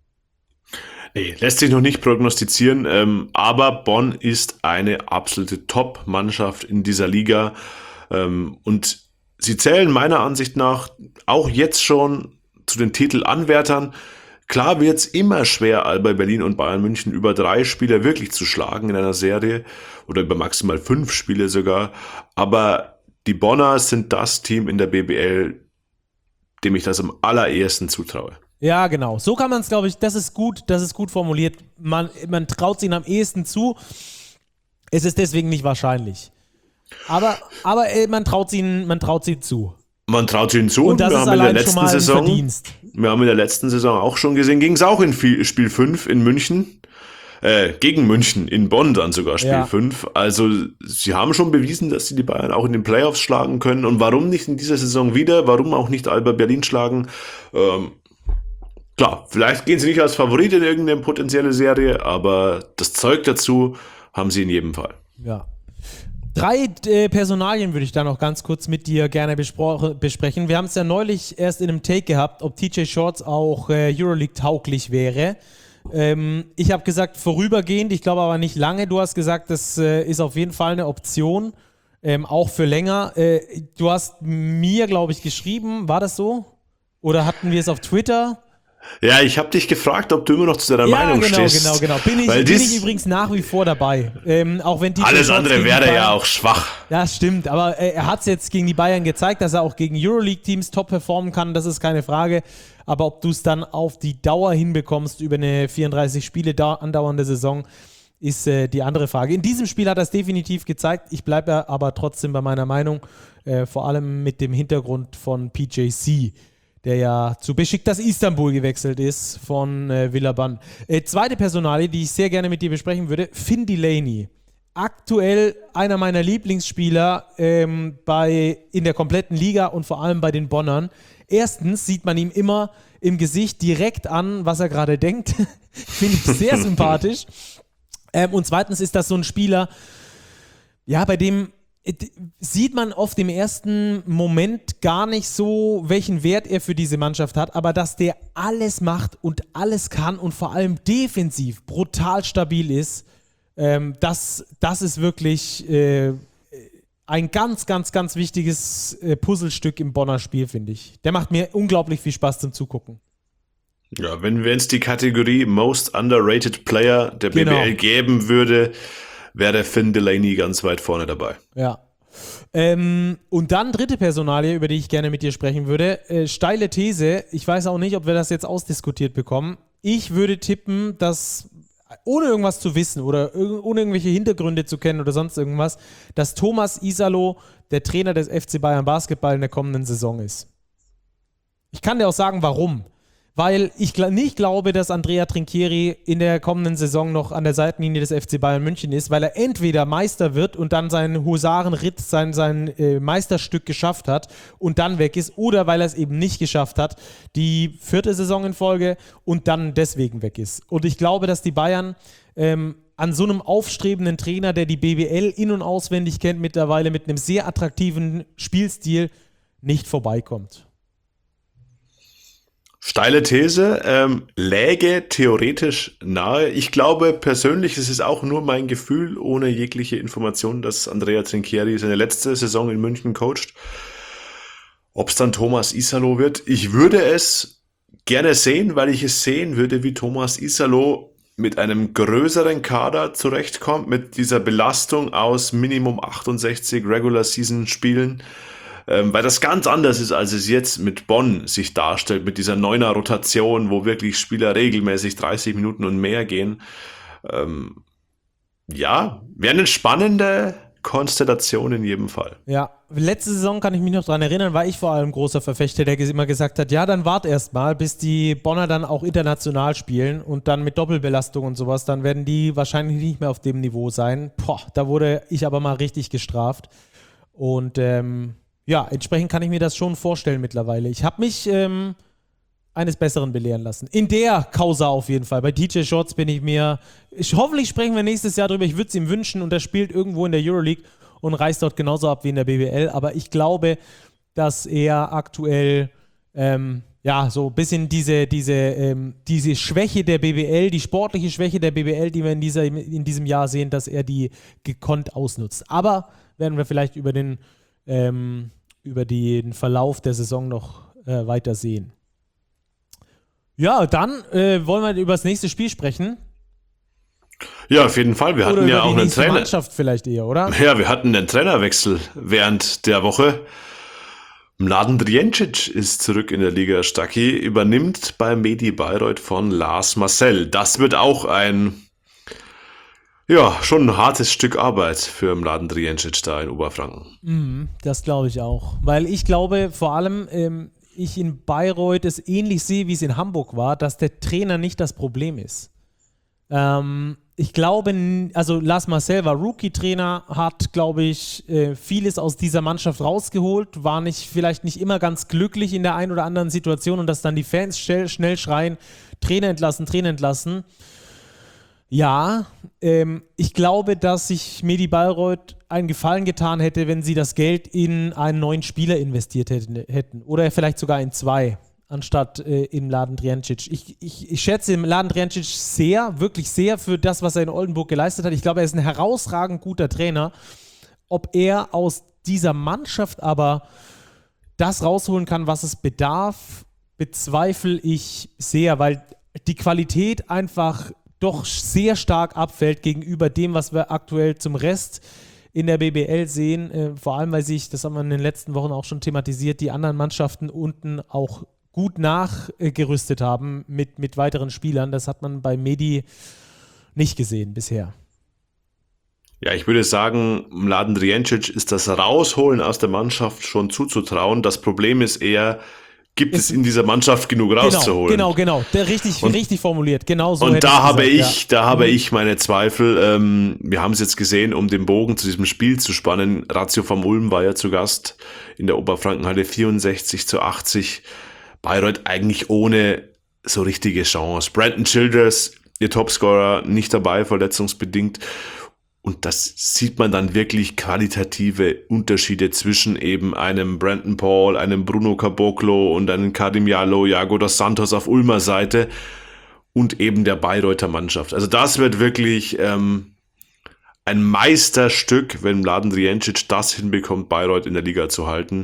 Nee, lässt sich noch nicht prognostizieren, ähm, aber Bonn ist eine absolute Top-Mannschaft in dieser Liga ähm, und sie zählen meiner Ansicht nach auch jetzt schon zu den Titelanwärtern. Klar wird es immer schwer, Alba Berlin und Bayern München über drei Spiele wirklich zu schlagen in einer Serie oder über maximal fünf Spiele sogar. Aber die Bonner sind das Team in der B B L, dem ich das am allerersten zutraue. Ja, genau. So kann man es, glaube ich, das ist gut, das ist gut formuliert. Man, man traut es ihnen am ehesten zu. Es ist deswegen nicht wahrscheinlich. Aber, aber ey, man traut ihnen, man traut sie zu. Man traut ihnen zu. Und das wir ist haben in der allein letzten schon mal ein Saison, Verdienst. Wir haben in der letzten Saison auch schon gesehen, ging es auch in Spiel fünf in München. Äh, gegen München, in Bonn dann sogar Spiel fünf. Ja. Also sie haben schon bewiesen, dass sie die Bayern auch in den Playoffs schlagen können. Und warum nicht in dieser Saison wieder? Warum auch nicht Alba Berlin schlagen? Ähm, Klar, vielleicht gehen sie nicht als Favorit in irgendeine potenzielle Serie, aber das Zeug dazu haben sie in jedem Fall. Ja. Drei äh, Personalien würde ich da noch ganz kurz mit dir gerne bespro- besprechen. Wir haben es ja neulich erst in einem Take gehabt, ob T J Shorts auch äh, Euroleague-tauglich wäre. Ähm, ich habe gesagt, vorübergehend, ich glaube aber nicht lange. Du hast gesagt, das äh, ist auf jeden Fall eine Option, ähm, auch für länger. Äh, du hast mir, glaube ich, geschrieben, war das so? Oder hatten wir es auf Twitter? Ja, ich habe dich gefragt, ob du immer noch zu deiner ja, Meinung genau, stehst. genau, genau. Bin ich, Weil bin dies, ich übrigens nach wie vor dabei. Ähm, auch wenn T J alles Shorts andere gegen die wäre Bayern, ja auch schwach. Ja, stimmt, aber äh, er hat es jetzt gegen die Bayern gezeigt, dass er auch gegen Euroleague-Teams top performen kann, das ist keine Frage. Aber ob du es dann auf die Dauer hinbekommst über eine vierunddreißig Spiele da- andauernde Saison, ist äh, die andere Frage. In diesem Spiel hat er es definitiv gezeigt. Ich bleibe aber trotzdem bei meiner Meinung, äh, vor allem mit dem Hintergrund von P J C, der ja zu Besiktas Istanbul gewechselt ist von äh, Villeurbanne. Äh, zweite Personalie, die ich sehr gerne mit dir besprechen würde, Finn Delaney. Aktuell einer meiner Lieblingsspieler ähm, bei, in der kompletten Liga und vor allem bei den Bonnern. Erstens sieht man ihm immer im Gesicht direkt an, was er gerade denkt. Finde ich sehr sympathisch. Ähm, und zweitens ist das so ein Spieler, ja, bei dem sieht man oft im ersten Moment gar nicht so, welchen Wert er für diese Mannschaft hat, aber dass der alles macht und alles kann und vor allem defensiv brutal stabil ist, ähm, das, das ist wirklich äh, ein ganz, ganz, ganz wichtiges äh, Puzzlestück im Bonner Spiel, finde ich. Der macht mir unglaublich viel Spaß zum Zugucken. Ja, wenn wir uns die Kategorie Most Underrated Player der Genau. B B L geben würde, wäre Finn Delaney ganz weit vorne dabei. Ja. Ähm, und dann dritte Personalie, über die ich gerne mit dir sprechen würde. Äh, steile These, ich weiß auch nicht, ob wir das jetzt ausdiskutiert bekommen. Ich würde tippen, dass, ohne irgendwas zu wissen oder irg- ohne irgendwelche Hintergründe zu kennen oder sonst irgendwas, dass Thomas Isalo der Trainer des F C Bayern Basketball in der kommenden Saison ist. Ich kann dir auch sagen, warum. Weil ich gl- nicht glaube, dass Andrea Trinchieri in der kommenden Saison noch an der Seitenlinie des F C Bayern München ist, weil er entweder Meister wird und dann seinen Husarenritt, sein, sein äh, Meisterstück geschafft hat und dann weg ist, oder weil er es eben nicht geschafft hat, die vierte Saison in Folge und dann deswegen weg ist. Und ich glaube, dass die Bayern ähm, an so einem aufstrebenden Trainer, der die B B L in- und auswendig kennt, mittlerweile mit einem sehr attraktiven Spielstil, nicht vorbeikommt. Steile These, ähm, läge theoretisch nahe. Ich glaube persönlich, es ist auch nur mein Gefühl, ohne jegliche Information, dass Andrea Trinchieri seine letzte Saison in München coacht. Ob es dann Thomas Isalo wird, ich würde es gerne sehen, weil ich es sehen würde, wie Thomas Isalo mit einem größeren Kader zurechtkommt, mit dieser Belastung aus Minimum achtundsechzig Regular-Season-Spielen. Ähm, weil das ganz anders ist, als es jetzt mit Bonn sich darstellt, mit dieser Neuner-Rotation, wo wirklich Spieler regelmäßig dreißig Minuten und mehr gehen. Ähm, ja, wäre eine spannende Konstellation in jedem Fall. Ja, letzte Saison kann ich mich noch daran erinnern, war ich vor allem großer Verfechter, der immer gesagt hat, ja, dann wart erst mal, bis die Bonner dann auch international spielen und dann mit Doppelbelastung und sowas, dann werden die wahrscheinlich nicht mehr auf dem Niveau sein. Boah, da wurde ich aber mal richtig gestraft. Und ähm, ja, entsprechend kann ich mir das schon vorstellen mittlerweile. Ich habe mich ähm, eines Besseren belehren lassen. In der Causa auf jeden Fall. Bei D J Shorts bin ich mir, ich, hoffentlich sprechen wir nächstes Jahr drüber, ich würde es ihm wünschen und er spielt irgendwo in der Euroleague und reißt dort genauso ab wie in der B B L, aber ich glaube, dass er aktuell ähm, ja, so ein bisschen diese, diese, ähm, diese Schwäche der B B L, die sportliche Schwäche der B B L, die wir in, dieser, in diesem Jahr sehen, dass er die gekonnt ausnutzt. Aber werden wir vielleicht über den ähm, über den Verlauf der Saison noch äh, weiter sehen. Ja, dann äh, wollen wir über das nächste Spiel sprechen. Ja, auf jeden Fall. Wir Oder hatten über ja die auch einen nächste Trainer. Mannschaft vielleicht eher, oder? Ja, wir hatten einen Trainerwechsel während der Woche. Mladen Drijancic ist zurück in der Liga Stacki, übernimmt bei Medi Bayreuth von Lars Marcel. Das wird auch ein Ja, schon ein hartes Stück Arbeit für Mladen Drijancic da in Oberfranken. Mm, das glaube ich auch. Weil ich glaube, vor allem, ähm, ich in Bayreuth es ähnlich sehe, wie es in Hamburg war, dass der Trainer nicht das Problem ist. Ähm, ich glaube, also Lars Marcel war Rookie-Trainer, hat, glaube ich, vieles aus dieser Mannschaft rausgeholt, war nicht, vielleicht nicht immer ganz glücklich in der einen oder anderen Situation und dass dann die Fans schnell, schnell schreien, Trainer entlassen, Trainer entlassen. Ja, ähm, ich glaube, dass sich Medi Bayreuth einen Gefallen getan hätte, wenn sie das Geld in einen neuen Spieler investiert hätten oder vielleicht sogar in zwei. Anstatt äh, im Mladen Drijancic. Ich, ich, ich schätze Mladen Drijancic sehr, wirklich sehr für das, was er in Oldenburg geleistet hat. Ich glaube, er ist ein herausragend guter Trainer. Ob er aus dieser Mannschaft aber das rausholen kann, was es bedarf, bezweifle ich sehr, weil die Qualität einfach doch sehr stark abfällt gegenüber dem, was wir aktuell zum Rest in der B B L sehen. Äh, vor allem, weil sich, das haben wir in den letzten Wochen auch schon thematisiert, die anderen Mannschaften unten auch gut nachgerüstet haben mit, mit weiteren Spielern. Das hat man bei Medi nicht gesehen bisher. Ja, ich würde sagen, Mladen Drijancic ist das Rausholen aus der Mannschaft schon zuzutrauen. Das Problem ist eher, gibt es, es in dieser Mannschaft genug rauszuholen? Genau, genau, genau. Der richtig, und, richtig formuliert. Genau so. Und da habe gesagt, ich, ja. da habe ich meine Zweifel. Ähm, wir haben es jetzt gesehen, um den Bogen zu diesem Spiel zu spannen. Ratio vom Ulm war ja zu Gast in der Oberfrankenhalle, vierundsechzig zu achtzig. Bayreuth eigentlich ohne so richtige Chance. Brandon Childers, ihr Topscorer, nicht dabei, verletzungsbedingt. Und das sieht man dann wirklich qualitative Unterschiede zwischen eben einem Brandon Paul, einem Bruno Caboclo und einem Kadim Jallo, Iago dos Santos auf Ulmer Seite und eben der Bayreuther Mannschaft. Also das wird wirklich ähm, ein Meisterstück, wenn Mladen Drijancic das hinbekommt, Bayreuth in der Liga zu halten.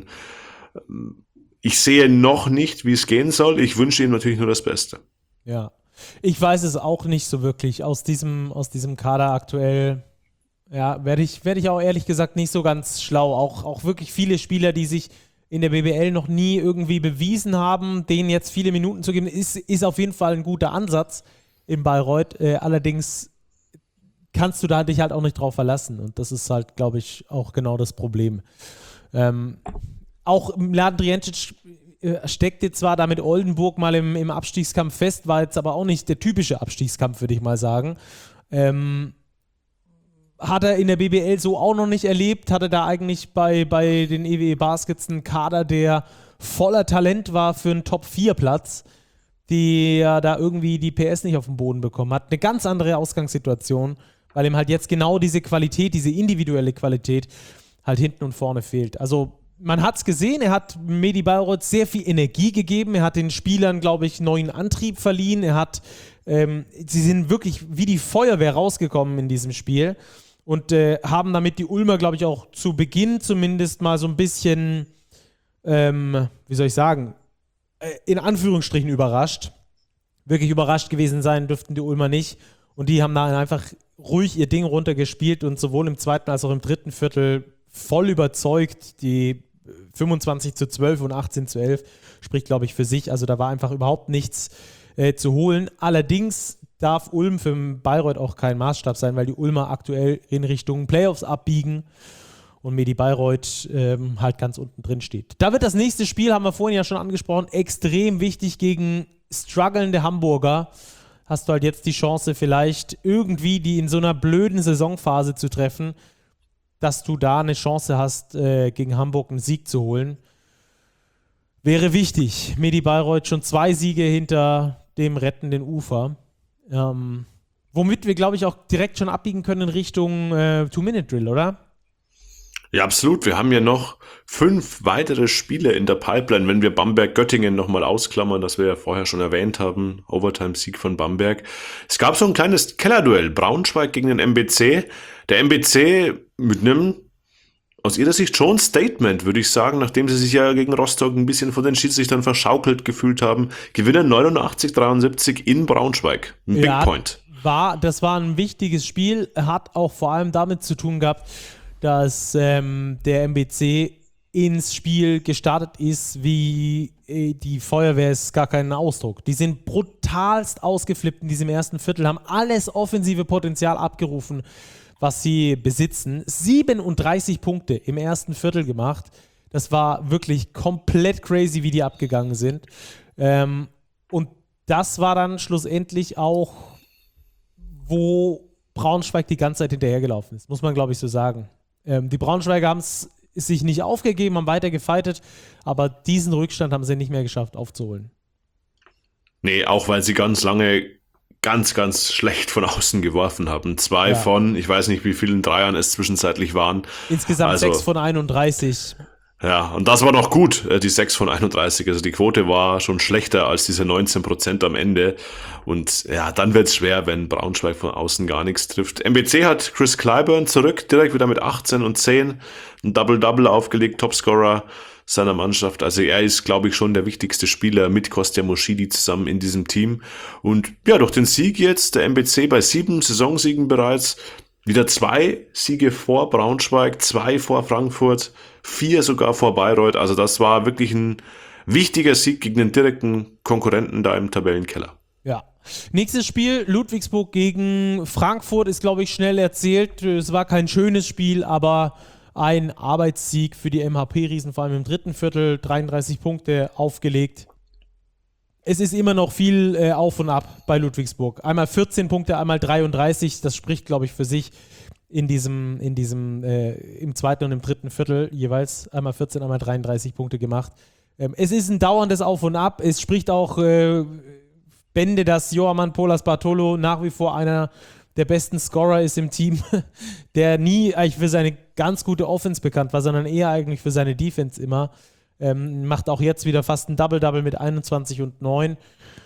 Ich sehe noch nicht, wie es gehen soll. Ich wünsche ihm natürlich nur das Beste. Ja, ich weiß es auch nicht so wirklich. Aus diesem, aus diesem Kader aktuell, ja, werde ich, werde ich auch ehrlich gesagt nicht so ganz schlau. Auch, auch wirklich viele Spieler, die sich in der B B L noch nie irgendwie bewiesen haben, denen jetzt viele Minuten zu geben, ist, ist auf jeden Fall ein guter Ansatz in Bayreuth. Äh, allerdings kannst du da dich halt auch nicht drauf verlassen. Und das ist halt, glaube ich, auch genau das Problem. Ähm, Auch Mladen Drijancic äh, steckte zwar da mit Oldenburg mal im, im Abstiegskampf fest, war jetzt aber auch nicht der typische Abstiegskampf, würde ich mal sagen. Ähm, hat er in der B B L so auch noch nicht erlebt, hatte da eigentlich bei, bei den E W E Baskets einen Kader, der voller Talent war für einen Top vier Platz, der da irgendwie die P S nicht auf den Boden bekommen hat. Eine ganz andere Ausgangssituation, weil ihm halt jetzt genau diese Qualität, diese individuelle Qualität halt hinten und vorne fehlt. Also man hat es gesehen, er hat Medi Bayreuth sehr viel Energie gegeben, er hat den Spielern, glaube ich, neuen Antrieb verliehen, er hat, ähm, sie sind wirklich wie die Feuerwehr rausgekommen in diesem Spiel und äh, haben damit die Ulmer, glaube ich, auch zu Beginn zumindest mal so ein bisschen, ähm, wie soll ich sagen, äh, in Anführungsstrichen überrascht. Wirklich überrascht gewesen sein dürften die Ulmer nicht und die haben da einfach ruhig ihr Ding runtergespielt und sowohl im zweiten als auch im dritten Viertel voll überzeugt, die fünfundzwanzig zu zwölf und achtzehn zu elf spricht, glaube ich, für sich. Also da war einfach überhaupt nichts äh, zu holen. Allerdings darf Ulm für Bayreuth auch kein Maßstab sein, weil die Ulmer aktuell in Richtung Playoffs abbiegen und Medi Bayreuth ähm, halt ganz unten drin steht. Da wird das nächste Spiel, haben wir vorhin ja schon angesprochen, extrem wichtig gegen strugglende Hamburger. Hast du halt jetzt die Chance, vielleicht irgendwie die in so einer blöden Saisonphase zu treffen, dass du da eine Chance hast, äh, gegen Hamburg einen Sieg zu holen. Wäre wichtig. Medi Bayreuth schon zwei Siege hinter dem rettenden Ufer. Ähm, womit wir, glaube ich, auch direkt schon abbiegen können in Richtung äh, Two-Minute-Drill, oder? Ja, absolut. Wir haben ja noch fünf weitere Spiele in der Pipeline, wenn wir Bamberg-Göttingen nochmal ausklammern, das wir ja vorher schon erwähnt haben, Overtime-Sieg von Bamberg. Es gab so ein kleines Kellerduell, Braunschweig gegen den M B C. Der M B C mit einem, aus ihrer Sicht schon Statement, würde ich sagen, nachdem sie sich ja gegen Rostock ein bisschen von den Schiedsrichtern verschaukelt gefühlt haben, gewinnen neunundachtzig dreiundsiebzig in Braunschweig. Ein ja, Big Point. War, das war ein wichtiges Spiel, hat auch vor allem damit zu tun gehabt, dass ähm, der M B C ins Spiel gestartet ist, wie äh, die Feuerwehr, ist gar kein Ausdruck. Die sind brutalst ausgeflippt in diesem ersten Viertel, haben alles offensive Potenzial abgerufen, was sie besitzen. siebenunddreißig Punkte im ersten Viertel gemacht. Das war wirklich komplett crazy, wie die abgegangen sind. Ähm, und das war dann schlussendlich auch, wo Braunschweig die ganze Zeit hinterhergelaufen ist, muss man, glaube ich, so sagen. Ähm, die Braunschweiger haben es sich nicht aufgegeben, haben weiter gefightet, aber diesen Rückstand haben sie nicht mehr geschafft aufzuholen. Nee, auch weil sie ganz lange ganz, ganz schlecht von außen geworfen haben. Zwei Ja. von, ich weiß nicht, wie vielen Dreiern es zwischenzeitlich waren. Insgesamt Also, sechs von einunddreißig. Ja, und das war noch gut, äh, die sechs von einunddreißig. Also die Quote war schon schlechter als diese neunzehn Prozent am Ende. Und ja, dann wird's schwer, wenn Braunschweig von außen gar nichts trifft. M B C hat Chris Clyburn zurück, direkt wieder mit achtzehn und zehn. Ein Double-Double aufgelegt, Topscorer seiner Mannschaft. Also er ist, glaube ich, schon der wichtigste Spieler mit Kostja Moschidi zusammen in diesem Team. Und ja, durch den Sieg jetzt, der M B C bei sieben Saisonsiegen bereits, wieder zwei Siege vor Braunschweig, zwei vor Frankfurt, vier sogar vor Bayreuth. Also das war wirklich ein wichtiger Sieg gegen den direkten Konkurrenten da im Tabellenkeller. Ja. Nächstes Spiel, Ludwigsburg gegen Frankfurt, ist, glaube ich, schnell erzählt. Es war kein schönes Spiel, aber ein Arbeitssieg für die M H P-Riesen, vor allem im dritten Viertel, dreiunddreißig Punkte aufgelegt. Es ist immer noch viel äh, auf und ab bei Ludwigsburg. Einmal vierzehn Punkte, einmal dreiunddreißig. Das spricht, glaube ich, für sich in diesem, in diesem, äh, im zweiten und im dritten Viertel jeweils. Einmal vierzehn, einmal dreiunddreißig Punkte gemacht. Ähm, es ist ein dauerndes Auf und Ab. Es spricht auch äh, Bände, dass Joaman Polas Bartolo nach wie vor einer der besten Scorer ist im Team, der nie eigentlich für seine ganz gute Offense bekannt war, sondern eher eigentlich für seine Defense immer. Ähm, macht auch jetzt wieder fast ein Double-Double mit einundzwanzig und neun.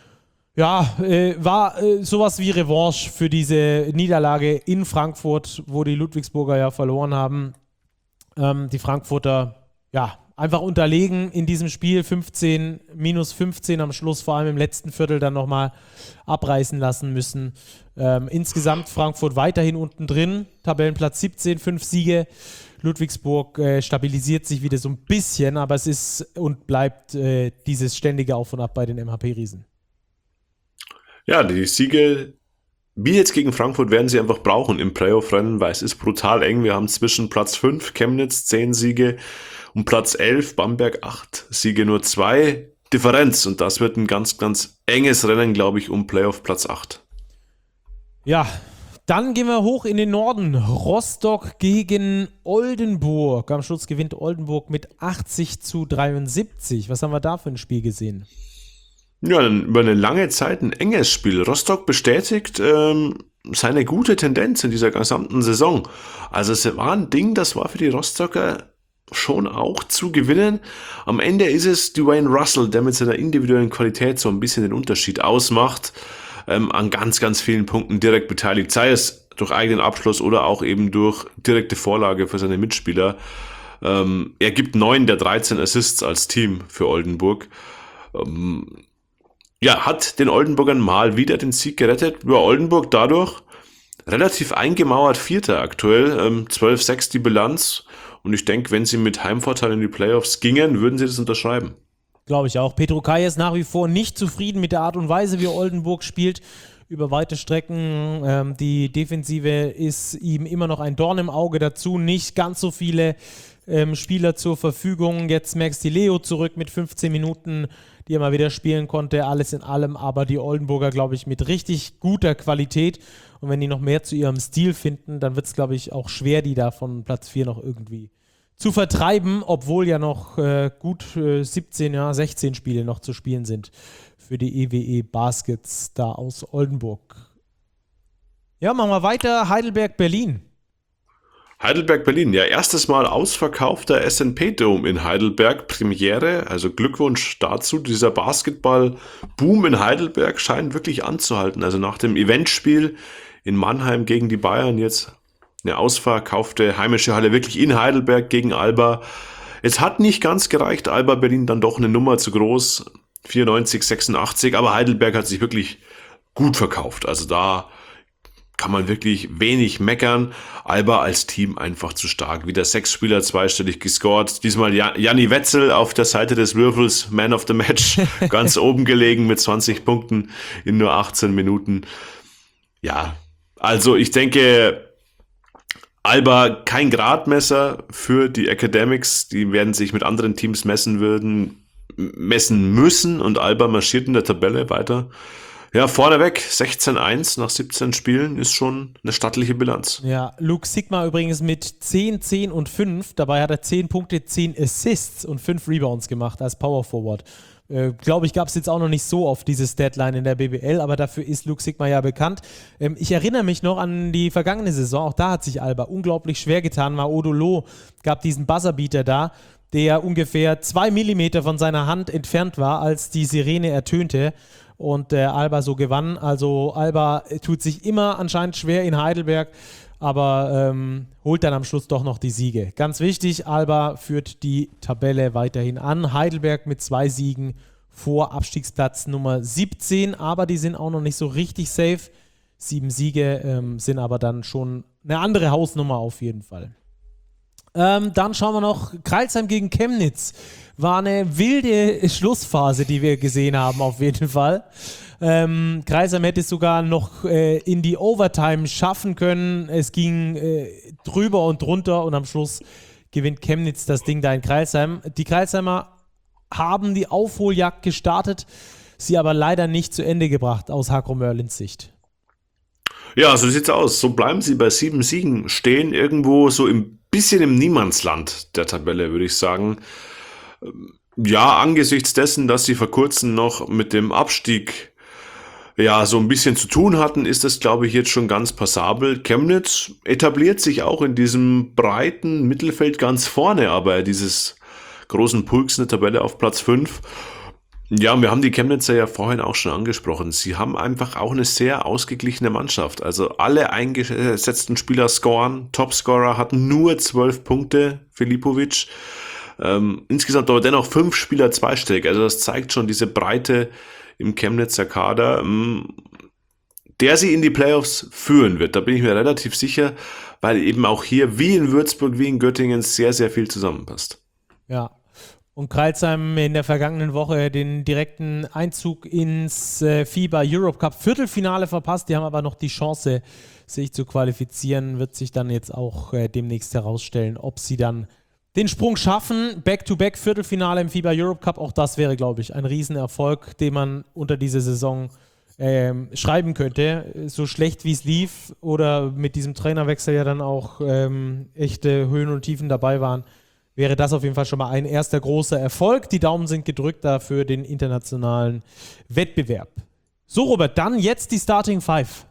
Ja, äh, war äh, sowas wie Revanche für diese Niederlage in Frankfurt, wo die Ludwigsburger ja verloren haben. Ähm, die Frankfurter, ja, einfach unterlegen in diesem Spiel. fünfzehn, minus fünfzehn am Schluss, vor allem im letzten Viertel dann nochmal abreißen lassen müssen. Ähm, insgesamt Frankfurt weiterhin unten drin, Tabellenplatz siebzehn, fünf Siege. Ludwigsburg äh, stabilisiert sich wieder so ein bisschen, aber es ist und bleibt äh, dieses ständige Auf und Ab bei den M H P-Riesen. Ja, die Siege, wie jetzt gegen Frankfurt, werden sie einfach brauchen im Playoff-Rennen, weil es ist brutal eng. Wir haben zwischen Platz fünf, Chemnitz, zehn Siege und Platz elf, Bamberg, acht Siege, nur zwei Differenz. Und das wird ein ganz, ganz enges Rennen, glaube ich, um Playoff Platz acht. Ja, dann gehen wir hoch in den Norden. Rostock gegen Oldenburg. Am Schluss gewinnt Oldenburg mit achtzig zu dreiundsiebzig. Was haben wir da für ein Spiel gesehen? Ja, über eine lange Zeit ein enges Spiel. Rostock bestätigt ähm, seine gute Tendenz in dieser gesamten Saison. Also es war ein Ding, das war für die Rostocker schon auch zu gewinnen. Am Ende ist es Dwayne Russell, der mit seiner individuellen Qualität so ein bisschen den Unterschied ausmacht. Ähm, an ganz, ganz vielen Punkten direkt beteiligt, sei es durch eigenen Abschluss oder auch eben durch direkte Vorlage für seine Mitspieler. Ähm, er gibt neun der dreizehn Assists als Team für Oldenburg. Ähm, ja, hat den Oldenburgern mal wieder den Sieg gerettet. Ja, Oldenburg dadurch relativ eingemauert Vierter aktuell, ähm, zwölf sechs die Bilanz. Und ich denke, wenn sie mit Heimvorteil in die Playoffs gingen, würden sie das unterschreiben. Glaube ich auch. Petro Kai ist nach wie vor nicht zufrieden mit der Art und Weise, wie Oldenburg spielt. Über weite Strecken. Ähm, die Defensive ist ihm immer noch ein Dorn im Auge. Dazu nicht ganz so viele ähm, Spieler zur Verfügung. Jetzt Max Di Leo zurück mit fünfzehn Minuten, die er mal wieder spielen konnte. Alles in allem aber die Oldenburger, glaube ich, mit richtig guter Qualität. Und wenn die noch mehr zu ihrem Stil finden, dann wird es, glaube ich, auch schwer, die da von Platz vier noch irgendwie zu vertreiben, obwohl ja noch äh, gut äh, siebzehn, ja, sechzehn Spiele noch zu spielen sind für die E W E Baskets da aus Oldenburg. Ja, machen wir weiter. Heidelberg-Berlin. Heidelberg-Berlin, ja, erstes Mal ausverkaufter S N P-Dome in Heidelberg, Premiere, also Glückwunsch dazu. Dieser Basketball-Boom in Heidelberg scheint wirklich anzuhalten. Also nach dem Eventspiel in Mannheim gegen die Bayern jetzt eine ausverkaufte heimische Halle wirklich in Heidelberg gegen Alba. Es hat nicht ganz gereicht, Alba Berlin dann doch eine Nummer zu groß, vierundneunzig sechsundachtzig, aber Heidelberg hat sich wirklich gut verkauft. Also da kann man wirklich wenig meckern. Alba als Team einfach zu stark. Wieder sechs Spieler zweistellig gescored. Diesmal Janni Wetzel auf der Seite des Würfels, Man of the Match, ganz oben gelegen mit zwanzig Punkten in nur achtzehn Minuten. Ja, also ich denke, Alba kein Gradmesser für die Academics. Die werden sich mit anderen Teams messen würden, messen müssen und Alba marschiert in der Tabelle weiter. Ja, vorneweg, sechzehn eins nach siebzehn Spielen ist schon eine stattliche Bilanz. Ja, Luke Sigma übrigens mit zehn, zehn und fünf. Dabei hat er zehn Punkte, zehn Assists und fünf Rebounds gemacht als Power Forward. Äh, Glaube ich, gab es jetzt auch noch nicht so oft diese Statline in der B B L, aber dafür ist Luke Sigma ja bekannt. Ähm, ich erinnere mich noch an die vergangene Saison, auch da hat sich Alba unglaublich schwer getan. Maodolo gab diesen Buzzerbeater da, der ungefähr zwei Millimeter von seiner Hand entfernt war, als die Sirene ertönte und der Alba so gewann. Also Alba tut sich immer anscheinend schwer in Heidelberg, aber ähm, holt dann am Schluss doch noch die Siege. Ganz wichtig, Alba führt die Tabelle weiterhin an. Heidelberg mit zwei Siegen vor Abstiegsplatz Nummer siebzehn, aber die sind auch noch nicht so richtig safe. Sieben Siege ähm, sind aber dann schon eine andere Hausnummer auf jeden Fall. Ähm, dann schauen wir noch, Crailsheim gegen Chemnitz. War eine wilde Schlussphase, die wir gesehen haben, auf jeden Fall. Ähm, Crailsheim hätte es sogar noch äh, in die Overtime schaffen können. Es ging äh, drüber und drunter und am Schluss gewinnt Chemnitz das Ding da in Crailsheim. Die Crailsheimer haben die Aufholjagd gestartet, sie aber leider nicht zu Ende gebracht, aus Hakro Merlins Sicht. Ja, so sieht's aus. So bleiben sie bei sieben Siegen stehen, irgendwo so ein bisschen im Niemandsland der Tabelle, würde ich sagen. Ja, angesichts dessen, dass sie vor kurzem noch mit dem Abstieg ja so ein bisschen zu tun hatten, ist das, glaube ich, jetzt schon ganz passabel. Chemnitz etabliert sich auch in diesem breiten Mittelfeld ganz vorne, aber dieses großen Pulks in der Tabelle auf Platz fünf. Ja, und wir haben die Chemnitzer ja vorhin auch schon angesprochen. Sie haben einfach auch eine sehr ausgeglichene Mannschaft. Also alle eingesetzten Spieler scoren. Topscorer hat nur zwölf Punkte, Filipovic. Ähm, insgesamt aber dennoch fünf Spieler zweistellig. Also das zeigt schon diese Breite im Chemnitzer Kader, ähm, der sie in die Playoffs führen wird. Da bin ich mir relativ sicher, weil eben auch hier, wie in Würzburg, wie in Göttingen, sehr, sehr viel zusammenpasst. Ja. Und Crailsheim in der vergangenen Woche den direkten Einzug ins äh, FIBA Europe Cup Viertelfinale verpasst. Die haben aber noch die Chance, sich zu qualifizieren. Wird sich dann jetzt auch äh, demnächst herausstellen, ob sie dann den Sprung schaffen. Back-to-back Viertelfinale im FIBA Europe Cup. Auch das wäre, glaube ich, ein Riesenerfolg, den man unter diese Saison ähm, schreiben könnte. So schlecht wie es lief oder mit diesem Trainerwechsel ja dann auch ähm, echte Höhen und Tiefen dabei waren, wäre das auf jeden Fall schon mal ein erster großer Erfolg. Die Daumen sind gedrückt da für den internationalen Wettbewerb. So, Robert, dann jetzt die Starting Five.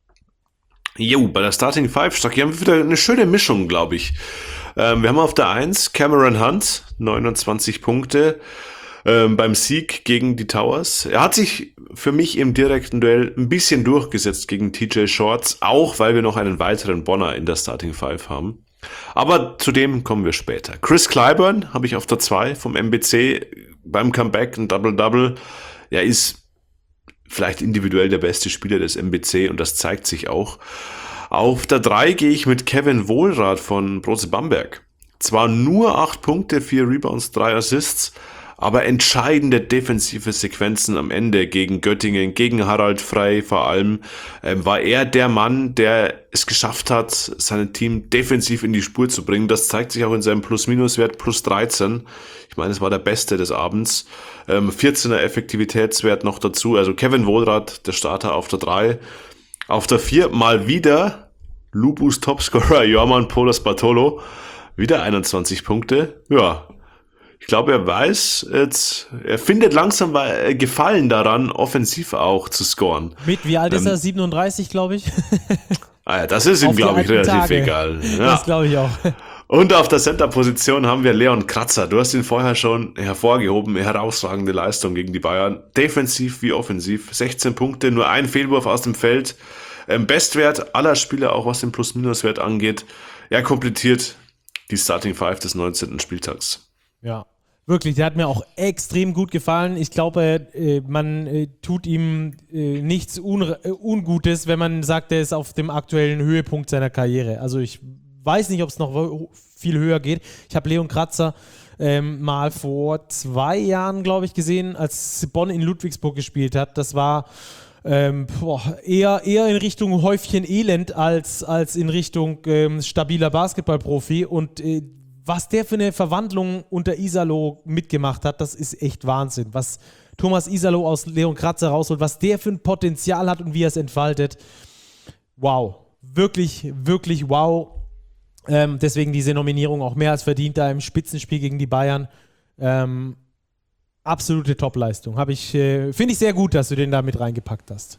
Jo, bei der Starting Five, Stark, hier haben wir wieder eine schöne Mischung, glaube ich. Ähm, wir haben auf der eins Cameron Hunt, neunundzwanzig Punkte ähm, beim Sieg gegen die Towers. Er hat sich für mich im direkten Duell ein bisschen durchgesetzt gegen T J Shorts, auch weil wir noch einen weiteren Bonner in der Starting Five haben. Aber zu dem kommen wir später. Chris Clyburn habe ich auf der zwei vom M B C beim Comeback, ein Double-Double. Er ist vielleicht individuell der beste Spieler des M B C und das zeigt sich auch. Auf der drei gehe ich mit Kevin Wohlrath von Brose Bamberg. Zwar nur acht Punkte, vier Rebounds, drei Assists, aber entscheidende defensive Sequenzen am Ende gegen Göttingen, gegen Harald Frey vor allem, ähm, war er der Mann, der es geschafft hat, sein Team defensiv in die Spur zu bringen. Das zeigt sich auch in seinem Plus-Minus-Wert, plus dreizehn. Ich meine, es war der Beste des Abends. Ähm, vierzehner Effektivitätswert noch dazu. Also Kevin Wohlrath, der Starter auf der drei. Auf der vier mal wieder Lupus Topscorer Jorman Polas Bartolo. Wieder einundzwanzig Punkte. Ja, ich glaube, er weiß jetzt, er findet langsam Gefallen daran, offensiv auch zu scoren. Mit, wie alt ähm, ist er? siebenunddreißig, glaube ich. Ah ja, das ist ihm, glaube ich, relativ Tage. egal. Ja. Das glaube ich auch. Und auf der Center-Position haben wir Leon Kratzer. Du hast ihn vorher schon hervorgehoben. Herausragende Leistung gegen die Bayern. Defensiv wie offensiv. sechzehn Punkte, nur ein Fehlwurf aus dem Feld. Ähm, Bestwert aller Spieler, auch was den Plus-Minus-Wert angeht. Er komplettiert die Starting Five des neunzehnten Spieltags. Ja, wirklich, der hat mir auch extrem gut gefallen. Ich glaube, äh, man äh, tut ihm äh, nichts Un- äh, Ungutes, wenn man sagt, er ist auf dem aktuellen Höhepunkt seiner Karriere. Also ich weiß nicht, ob es noch viel höher geht. Ich habe Leon Kratzer ähm, mal vor zwei Jahren, glaube ich, gesehen, als Bonn in Ludwigsburg gespielt hat. Das war ähm, boah, eher, eher in Richtung Häufchen Elend als, als in Richtung ähm, stabiler Basketballprofi. Und äh, was der für eine Verwandlung unter Iserlohn mitgemacht hat, das ist echt Wahnsinn. Was Thomas Isalo aus Leon Kratzer rausholt, was der für ein Potenzial hat und wie er es entfaltet. Wow. Wirklich, wirklich wow. Ähm, deswegen diese Nominierung auch mehr als verdient da im Spitzenspiel gegen die Bayern. Ähm, absolute Topleistung. Habe ich, äh, finde ich sehr gut, dass du den da mit reingepackt hast.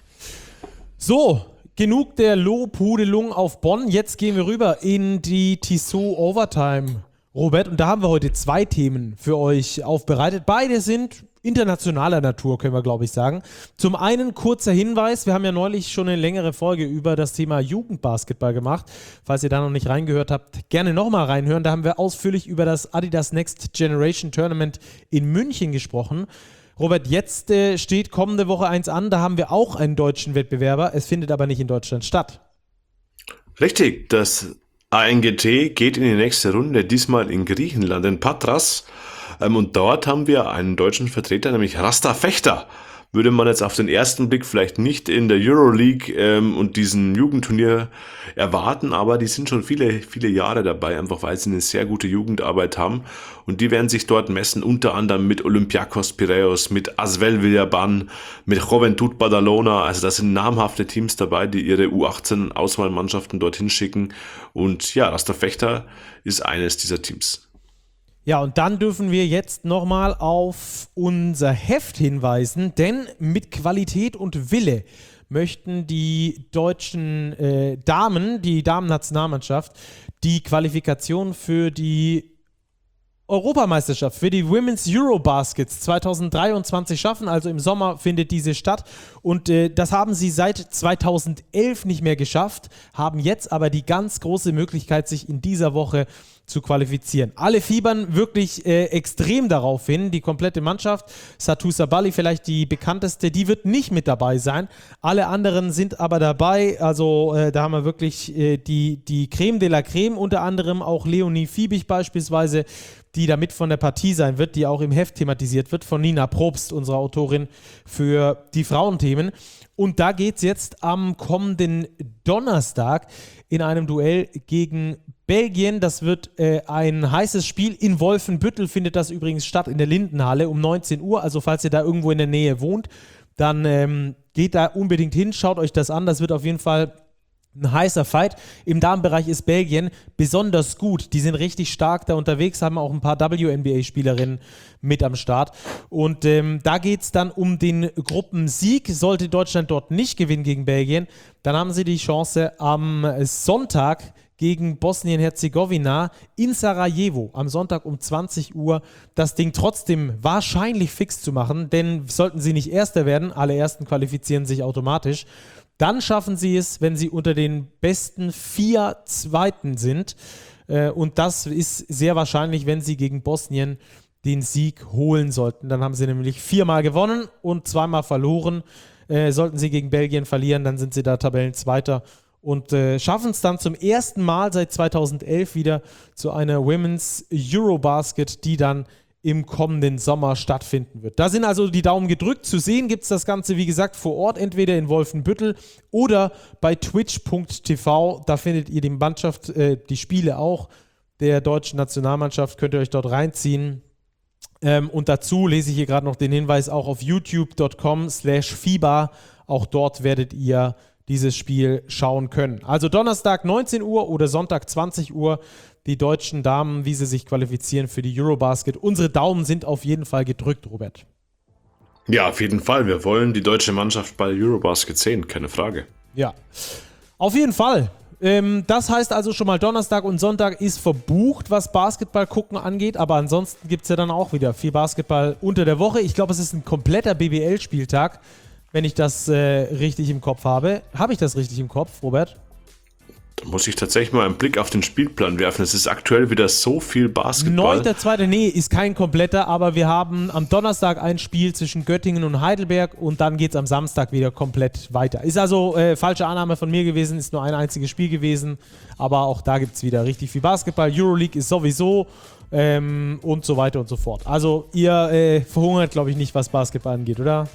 So, genug der Lobhudelung auf Bonn. Jetzt gehen wir rüber in die Tissot Overtime, Robert. Und da haben wir heute zwei Themen für euch aufbereitet. Beide sind internationaler Natur, können wir, glaube ich, sagen. Zum einen kurzer Hinweis, wir haben ja neulich schon eine längere Folge über das Thema Jugendbasketball gemacht. Falls ihr da noch nicht reingehört habt, gerne nochmal reinhören. Da haben wir ausführlich über das Adidas Next Generation Tournament in München gesprochen. Robert, jetzt äh, steht kommende Woche eins an, da haben wir auch einen deutschen Wettbewerber. Es findet aber nicht in Deutschland statt. Richtig, das A N G T geht in die nächste Runde, diesmal in Griechenland, in Patras. Und dort haben wir einen deutschen Vertreter, nämlich Rasta Fechter. Würde man jetzt auf den ersten Blick vielleicht nicht in der Euroleague ähm, und diesem Jugendturnier erwarten, aber die sind schon viele, viele Jahre dabei, einfach weil sie eine sehr gute Jugendarbeit haben. Und die werden sich dort messen, unter anderem mit Olympiakos Piräus, mit Asvel Villaban, mit Juventud Badalona. Also da sind namhafte Teams dabei, die ihre U achtzehn Auswahlmannschaften dorthin schicken. Und ja, Rasta Fechter ist eines dieser Teams. Ja, und dann dürfen wir jetzt nochmal auf unser Heft hinweisen, denn mit Qualität und Wille möchten die deutschen äh, Damen, die Damen-Nationalmannschaft, die Qualifikation für die Europameisterschaft, für die Women's Eurobaskets zwanzig dreiundzwanzig schaffen. Also im Sommer findet diese statt und äh, das haben sie seit zweitausendelf nicht mehr geschafft, haben jetzt aber die ganz große Möglichkeit, sich in dieser Woche zu qualifizieren. Alle fiebern wirklich äh, extrem darauf hin, die komplette Mannschaft. Satou Sabali, vielleicht die bekannteste, die wird nicht mit dabei sein. Alle anderen sind aber dabei, also äh, da haben wir wirklich äh, die, die Creme de la Creme, unter anderem auch Leonie Fiebig beispielsweise, die da mit von der Partie sein wird, die auch im Heft thematisiert wird, von Nina Probst, unserer Autorin für die Frauenthemen. Und da geht es jetzt am kommenden Donnerstag in einem Duell gegen Belgien. Das wird äh, ein heißes Spiel. In Wolfenbüttel findet das übrigens statt, in der Lindenhalle um neunzehn Uhr. Also falls ihr da irgendwo in der Nähe wohnt, dann ähm, geht da unbedingt hin, schaut euch das an. Das wird auf jeden Fall ein heißer Fight. Im Damenbereich ist Belgien besonders gut. Die sind richtig stark da unterwegs, haben auch ein paar W N B A-Spielerinnen mit am Start. Und ähm, da geht es dann um den Gruppensieg. Sollte Deutschland dort nicht gewinnen gegen Belgien, dann haben sie die Chance am Sonntag gegen Bosnien-Herzegowina in Sarajevo am Sonntag um zwanzig Uhr das Ding trotzdem wahrscheinlich fix zu machen, denn sollten sie nicht Erster werden, alle Ersten qualifizieren sich automatisch, dann schaffen sie es, wenn sie unter den besten vier Zweiten sind. Äh, und das ist sehr wahrscheinlich, wenn sie gegen Bosnien den Sieg holen sollten. Dann haben sie nämlich viermal gewonnen und zweimal verloren. Äh, sollten sie gegen Belgien verlieren, dann sind sie da Tabellenzweiter und äh, schaffen es dann zum ersten Mal seit zweitausendelf wieder zu einer Women's Eurobasket, die dann im kommenden Sommer stattfinden wird. Da sind also die Daumen gedrückt. Zu sehen gibt es das Ganze, wie gesagt, vor Ort, entweder in Wolfenbüttel oder bei twitch punkt t v. Da findet ihr die Mannschaft, äh, die Spiele auch der deutschen Nationalmannschaft, könnt ihr euch dort reinziehen. Ähm, und dazu lese ich hier gerade noch den Hinweis, auch auf youtube punkt com slash FIBA. Auch dort werdet ihr dieses Spiel schauen können. Also Donnerstag neunzehn Uhr oder Sonntag zwanzig Uhr die deutschen Damen, wie sie sich qualifizieren für die Eurobasket. Unsere Daumen sind auf jeden Fall gedrückt, Robert. Ja, auf jeden Fall. Wir wollen die deutsche Mannschaft bei Eurobasket sehen, keine Frage. Ja, auf jeden Fall. Ähm, das heißt also schon mal, Donnerstag und Sonntag ist verbucht, was Basketball gucken angeht, aber ansonsten gibt es ja dann auch wieder viel Basketball unter der Woche. Ich glaube, es ist ein kompletter B B L-Spieltag, wenn ich das äh, richtig im Kopf habe. Habe ich das richtig im Kopf, Robert? Da muss ich tatsächlich mal einen Blick auf den Spielplan werfen. Es ist aktuell wieder so viel Basketball. neunter zweiter Nee, ist kein kompletter, aber wir haben am Donnerstag ein Spiel zwischen Göttingen und Heidelberg und dann geht es am Samstag wieder komplett weiter. Ist also äh, falsche Annahme von mir gewesen, ist nur ein einziges Spiel gewesen, aber auch da gibt es wieder richtig viel Basketball. Euroleague ist sowieso ähm, und so weiter und so fort. Also ihr äh, verhungert, glaube ich, nicht, was Basketball angeht, oder?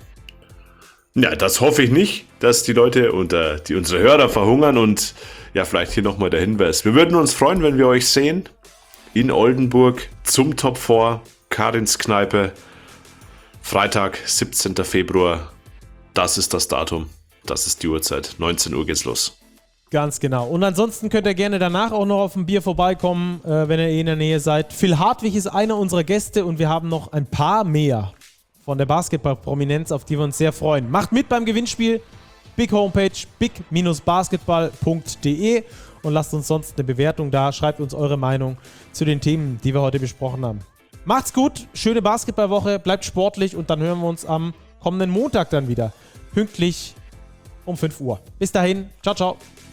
Ja, das hoffe ich nicht, dass die Leute und äh, die unsere Hörer verhungern und ja, vielleicht hier nochmal der Hinweis. Wir würden uns freuen, wenn wir euch sehen in Oldenburg zum Top vier, Karins Kneipe. Freitag, siebzehnter Februar. Das ist das Datum. Das ist die Uhrzeit. neunzehn Uhr geht's los. Ganz genau. Und ansonsten könnt ihr gerne danach auch noch auf ein Bier vorbeikommen, äh, wenn ihr eh in der Nähe seid. Phil Hartwig ist einer unserer Gäste und wir haben noch ein paar mehr von der Basketball-Prominenz, auf die wir uns sehr freuen. Macht mit beim Gewinnspiel. Big Homepage, big basketball punkt de und lasst uns sonst eine Bewertung da. Schreibt uns eure Meinung zu den Themen, die wir heute besprochen haben. Macht's gut, schöne Basketballwoche, bleibt sportlich und dann hören wir uns am kommenden Montag dann wieder. Pünktlich um fünf Uhr. Bis dahin, ciao, ciao.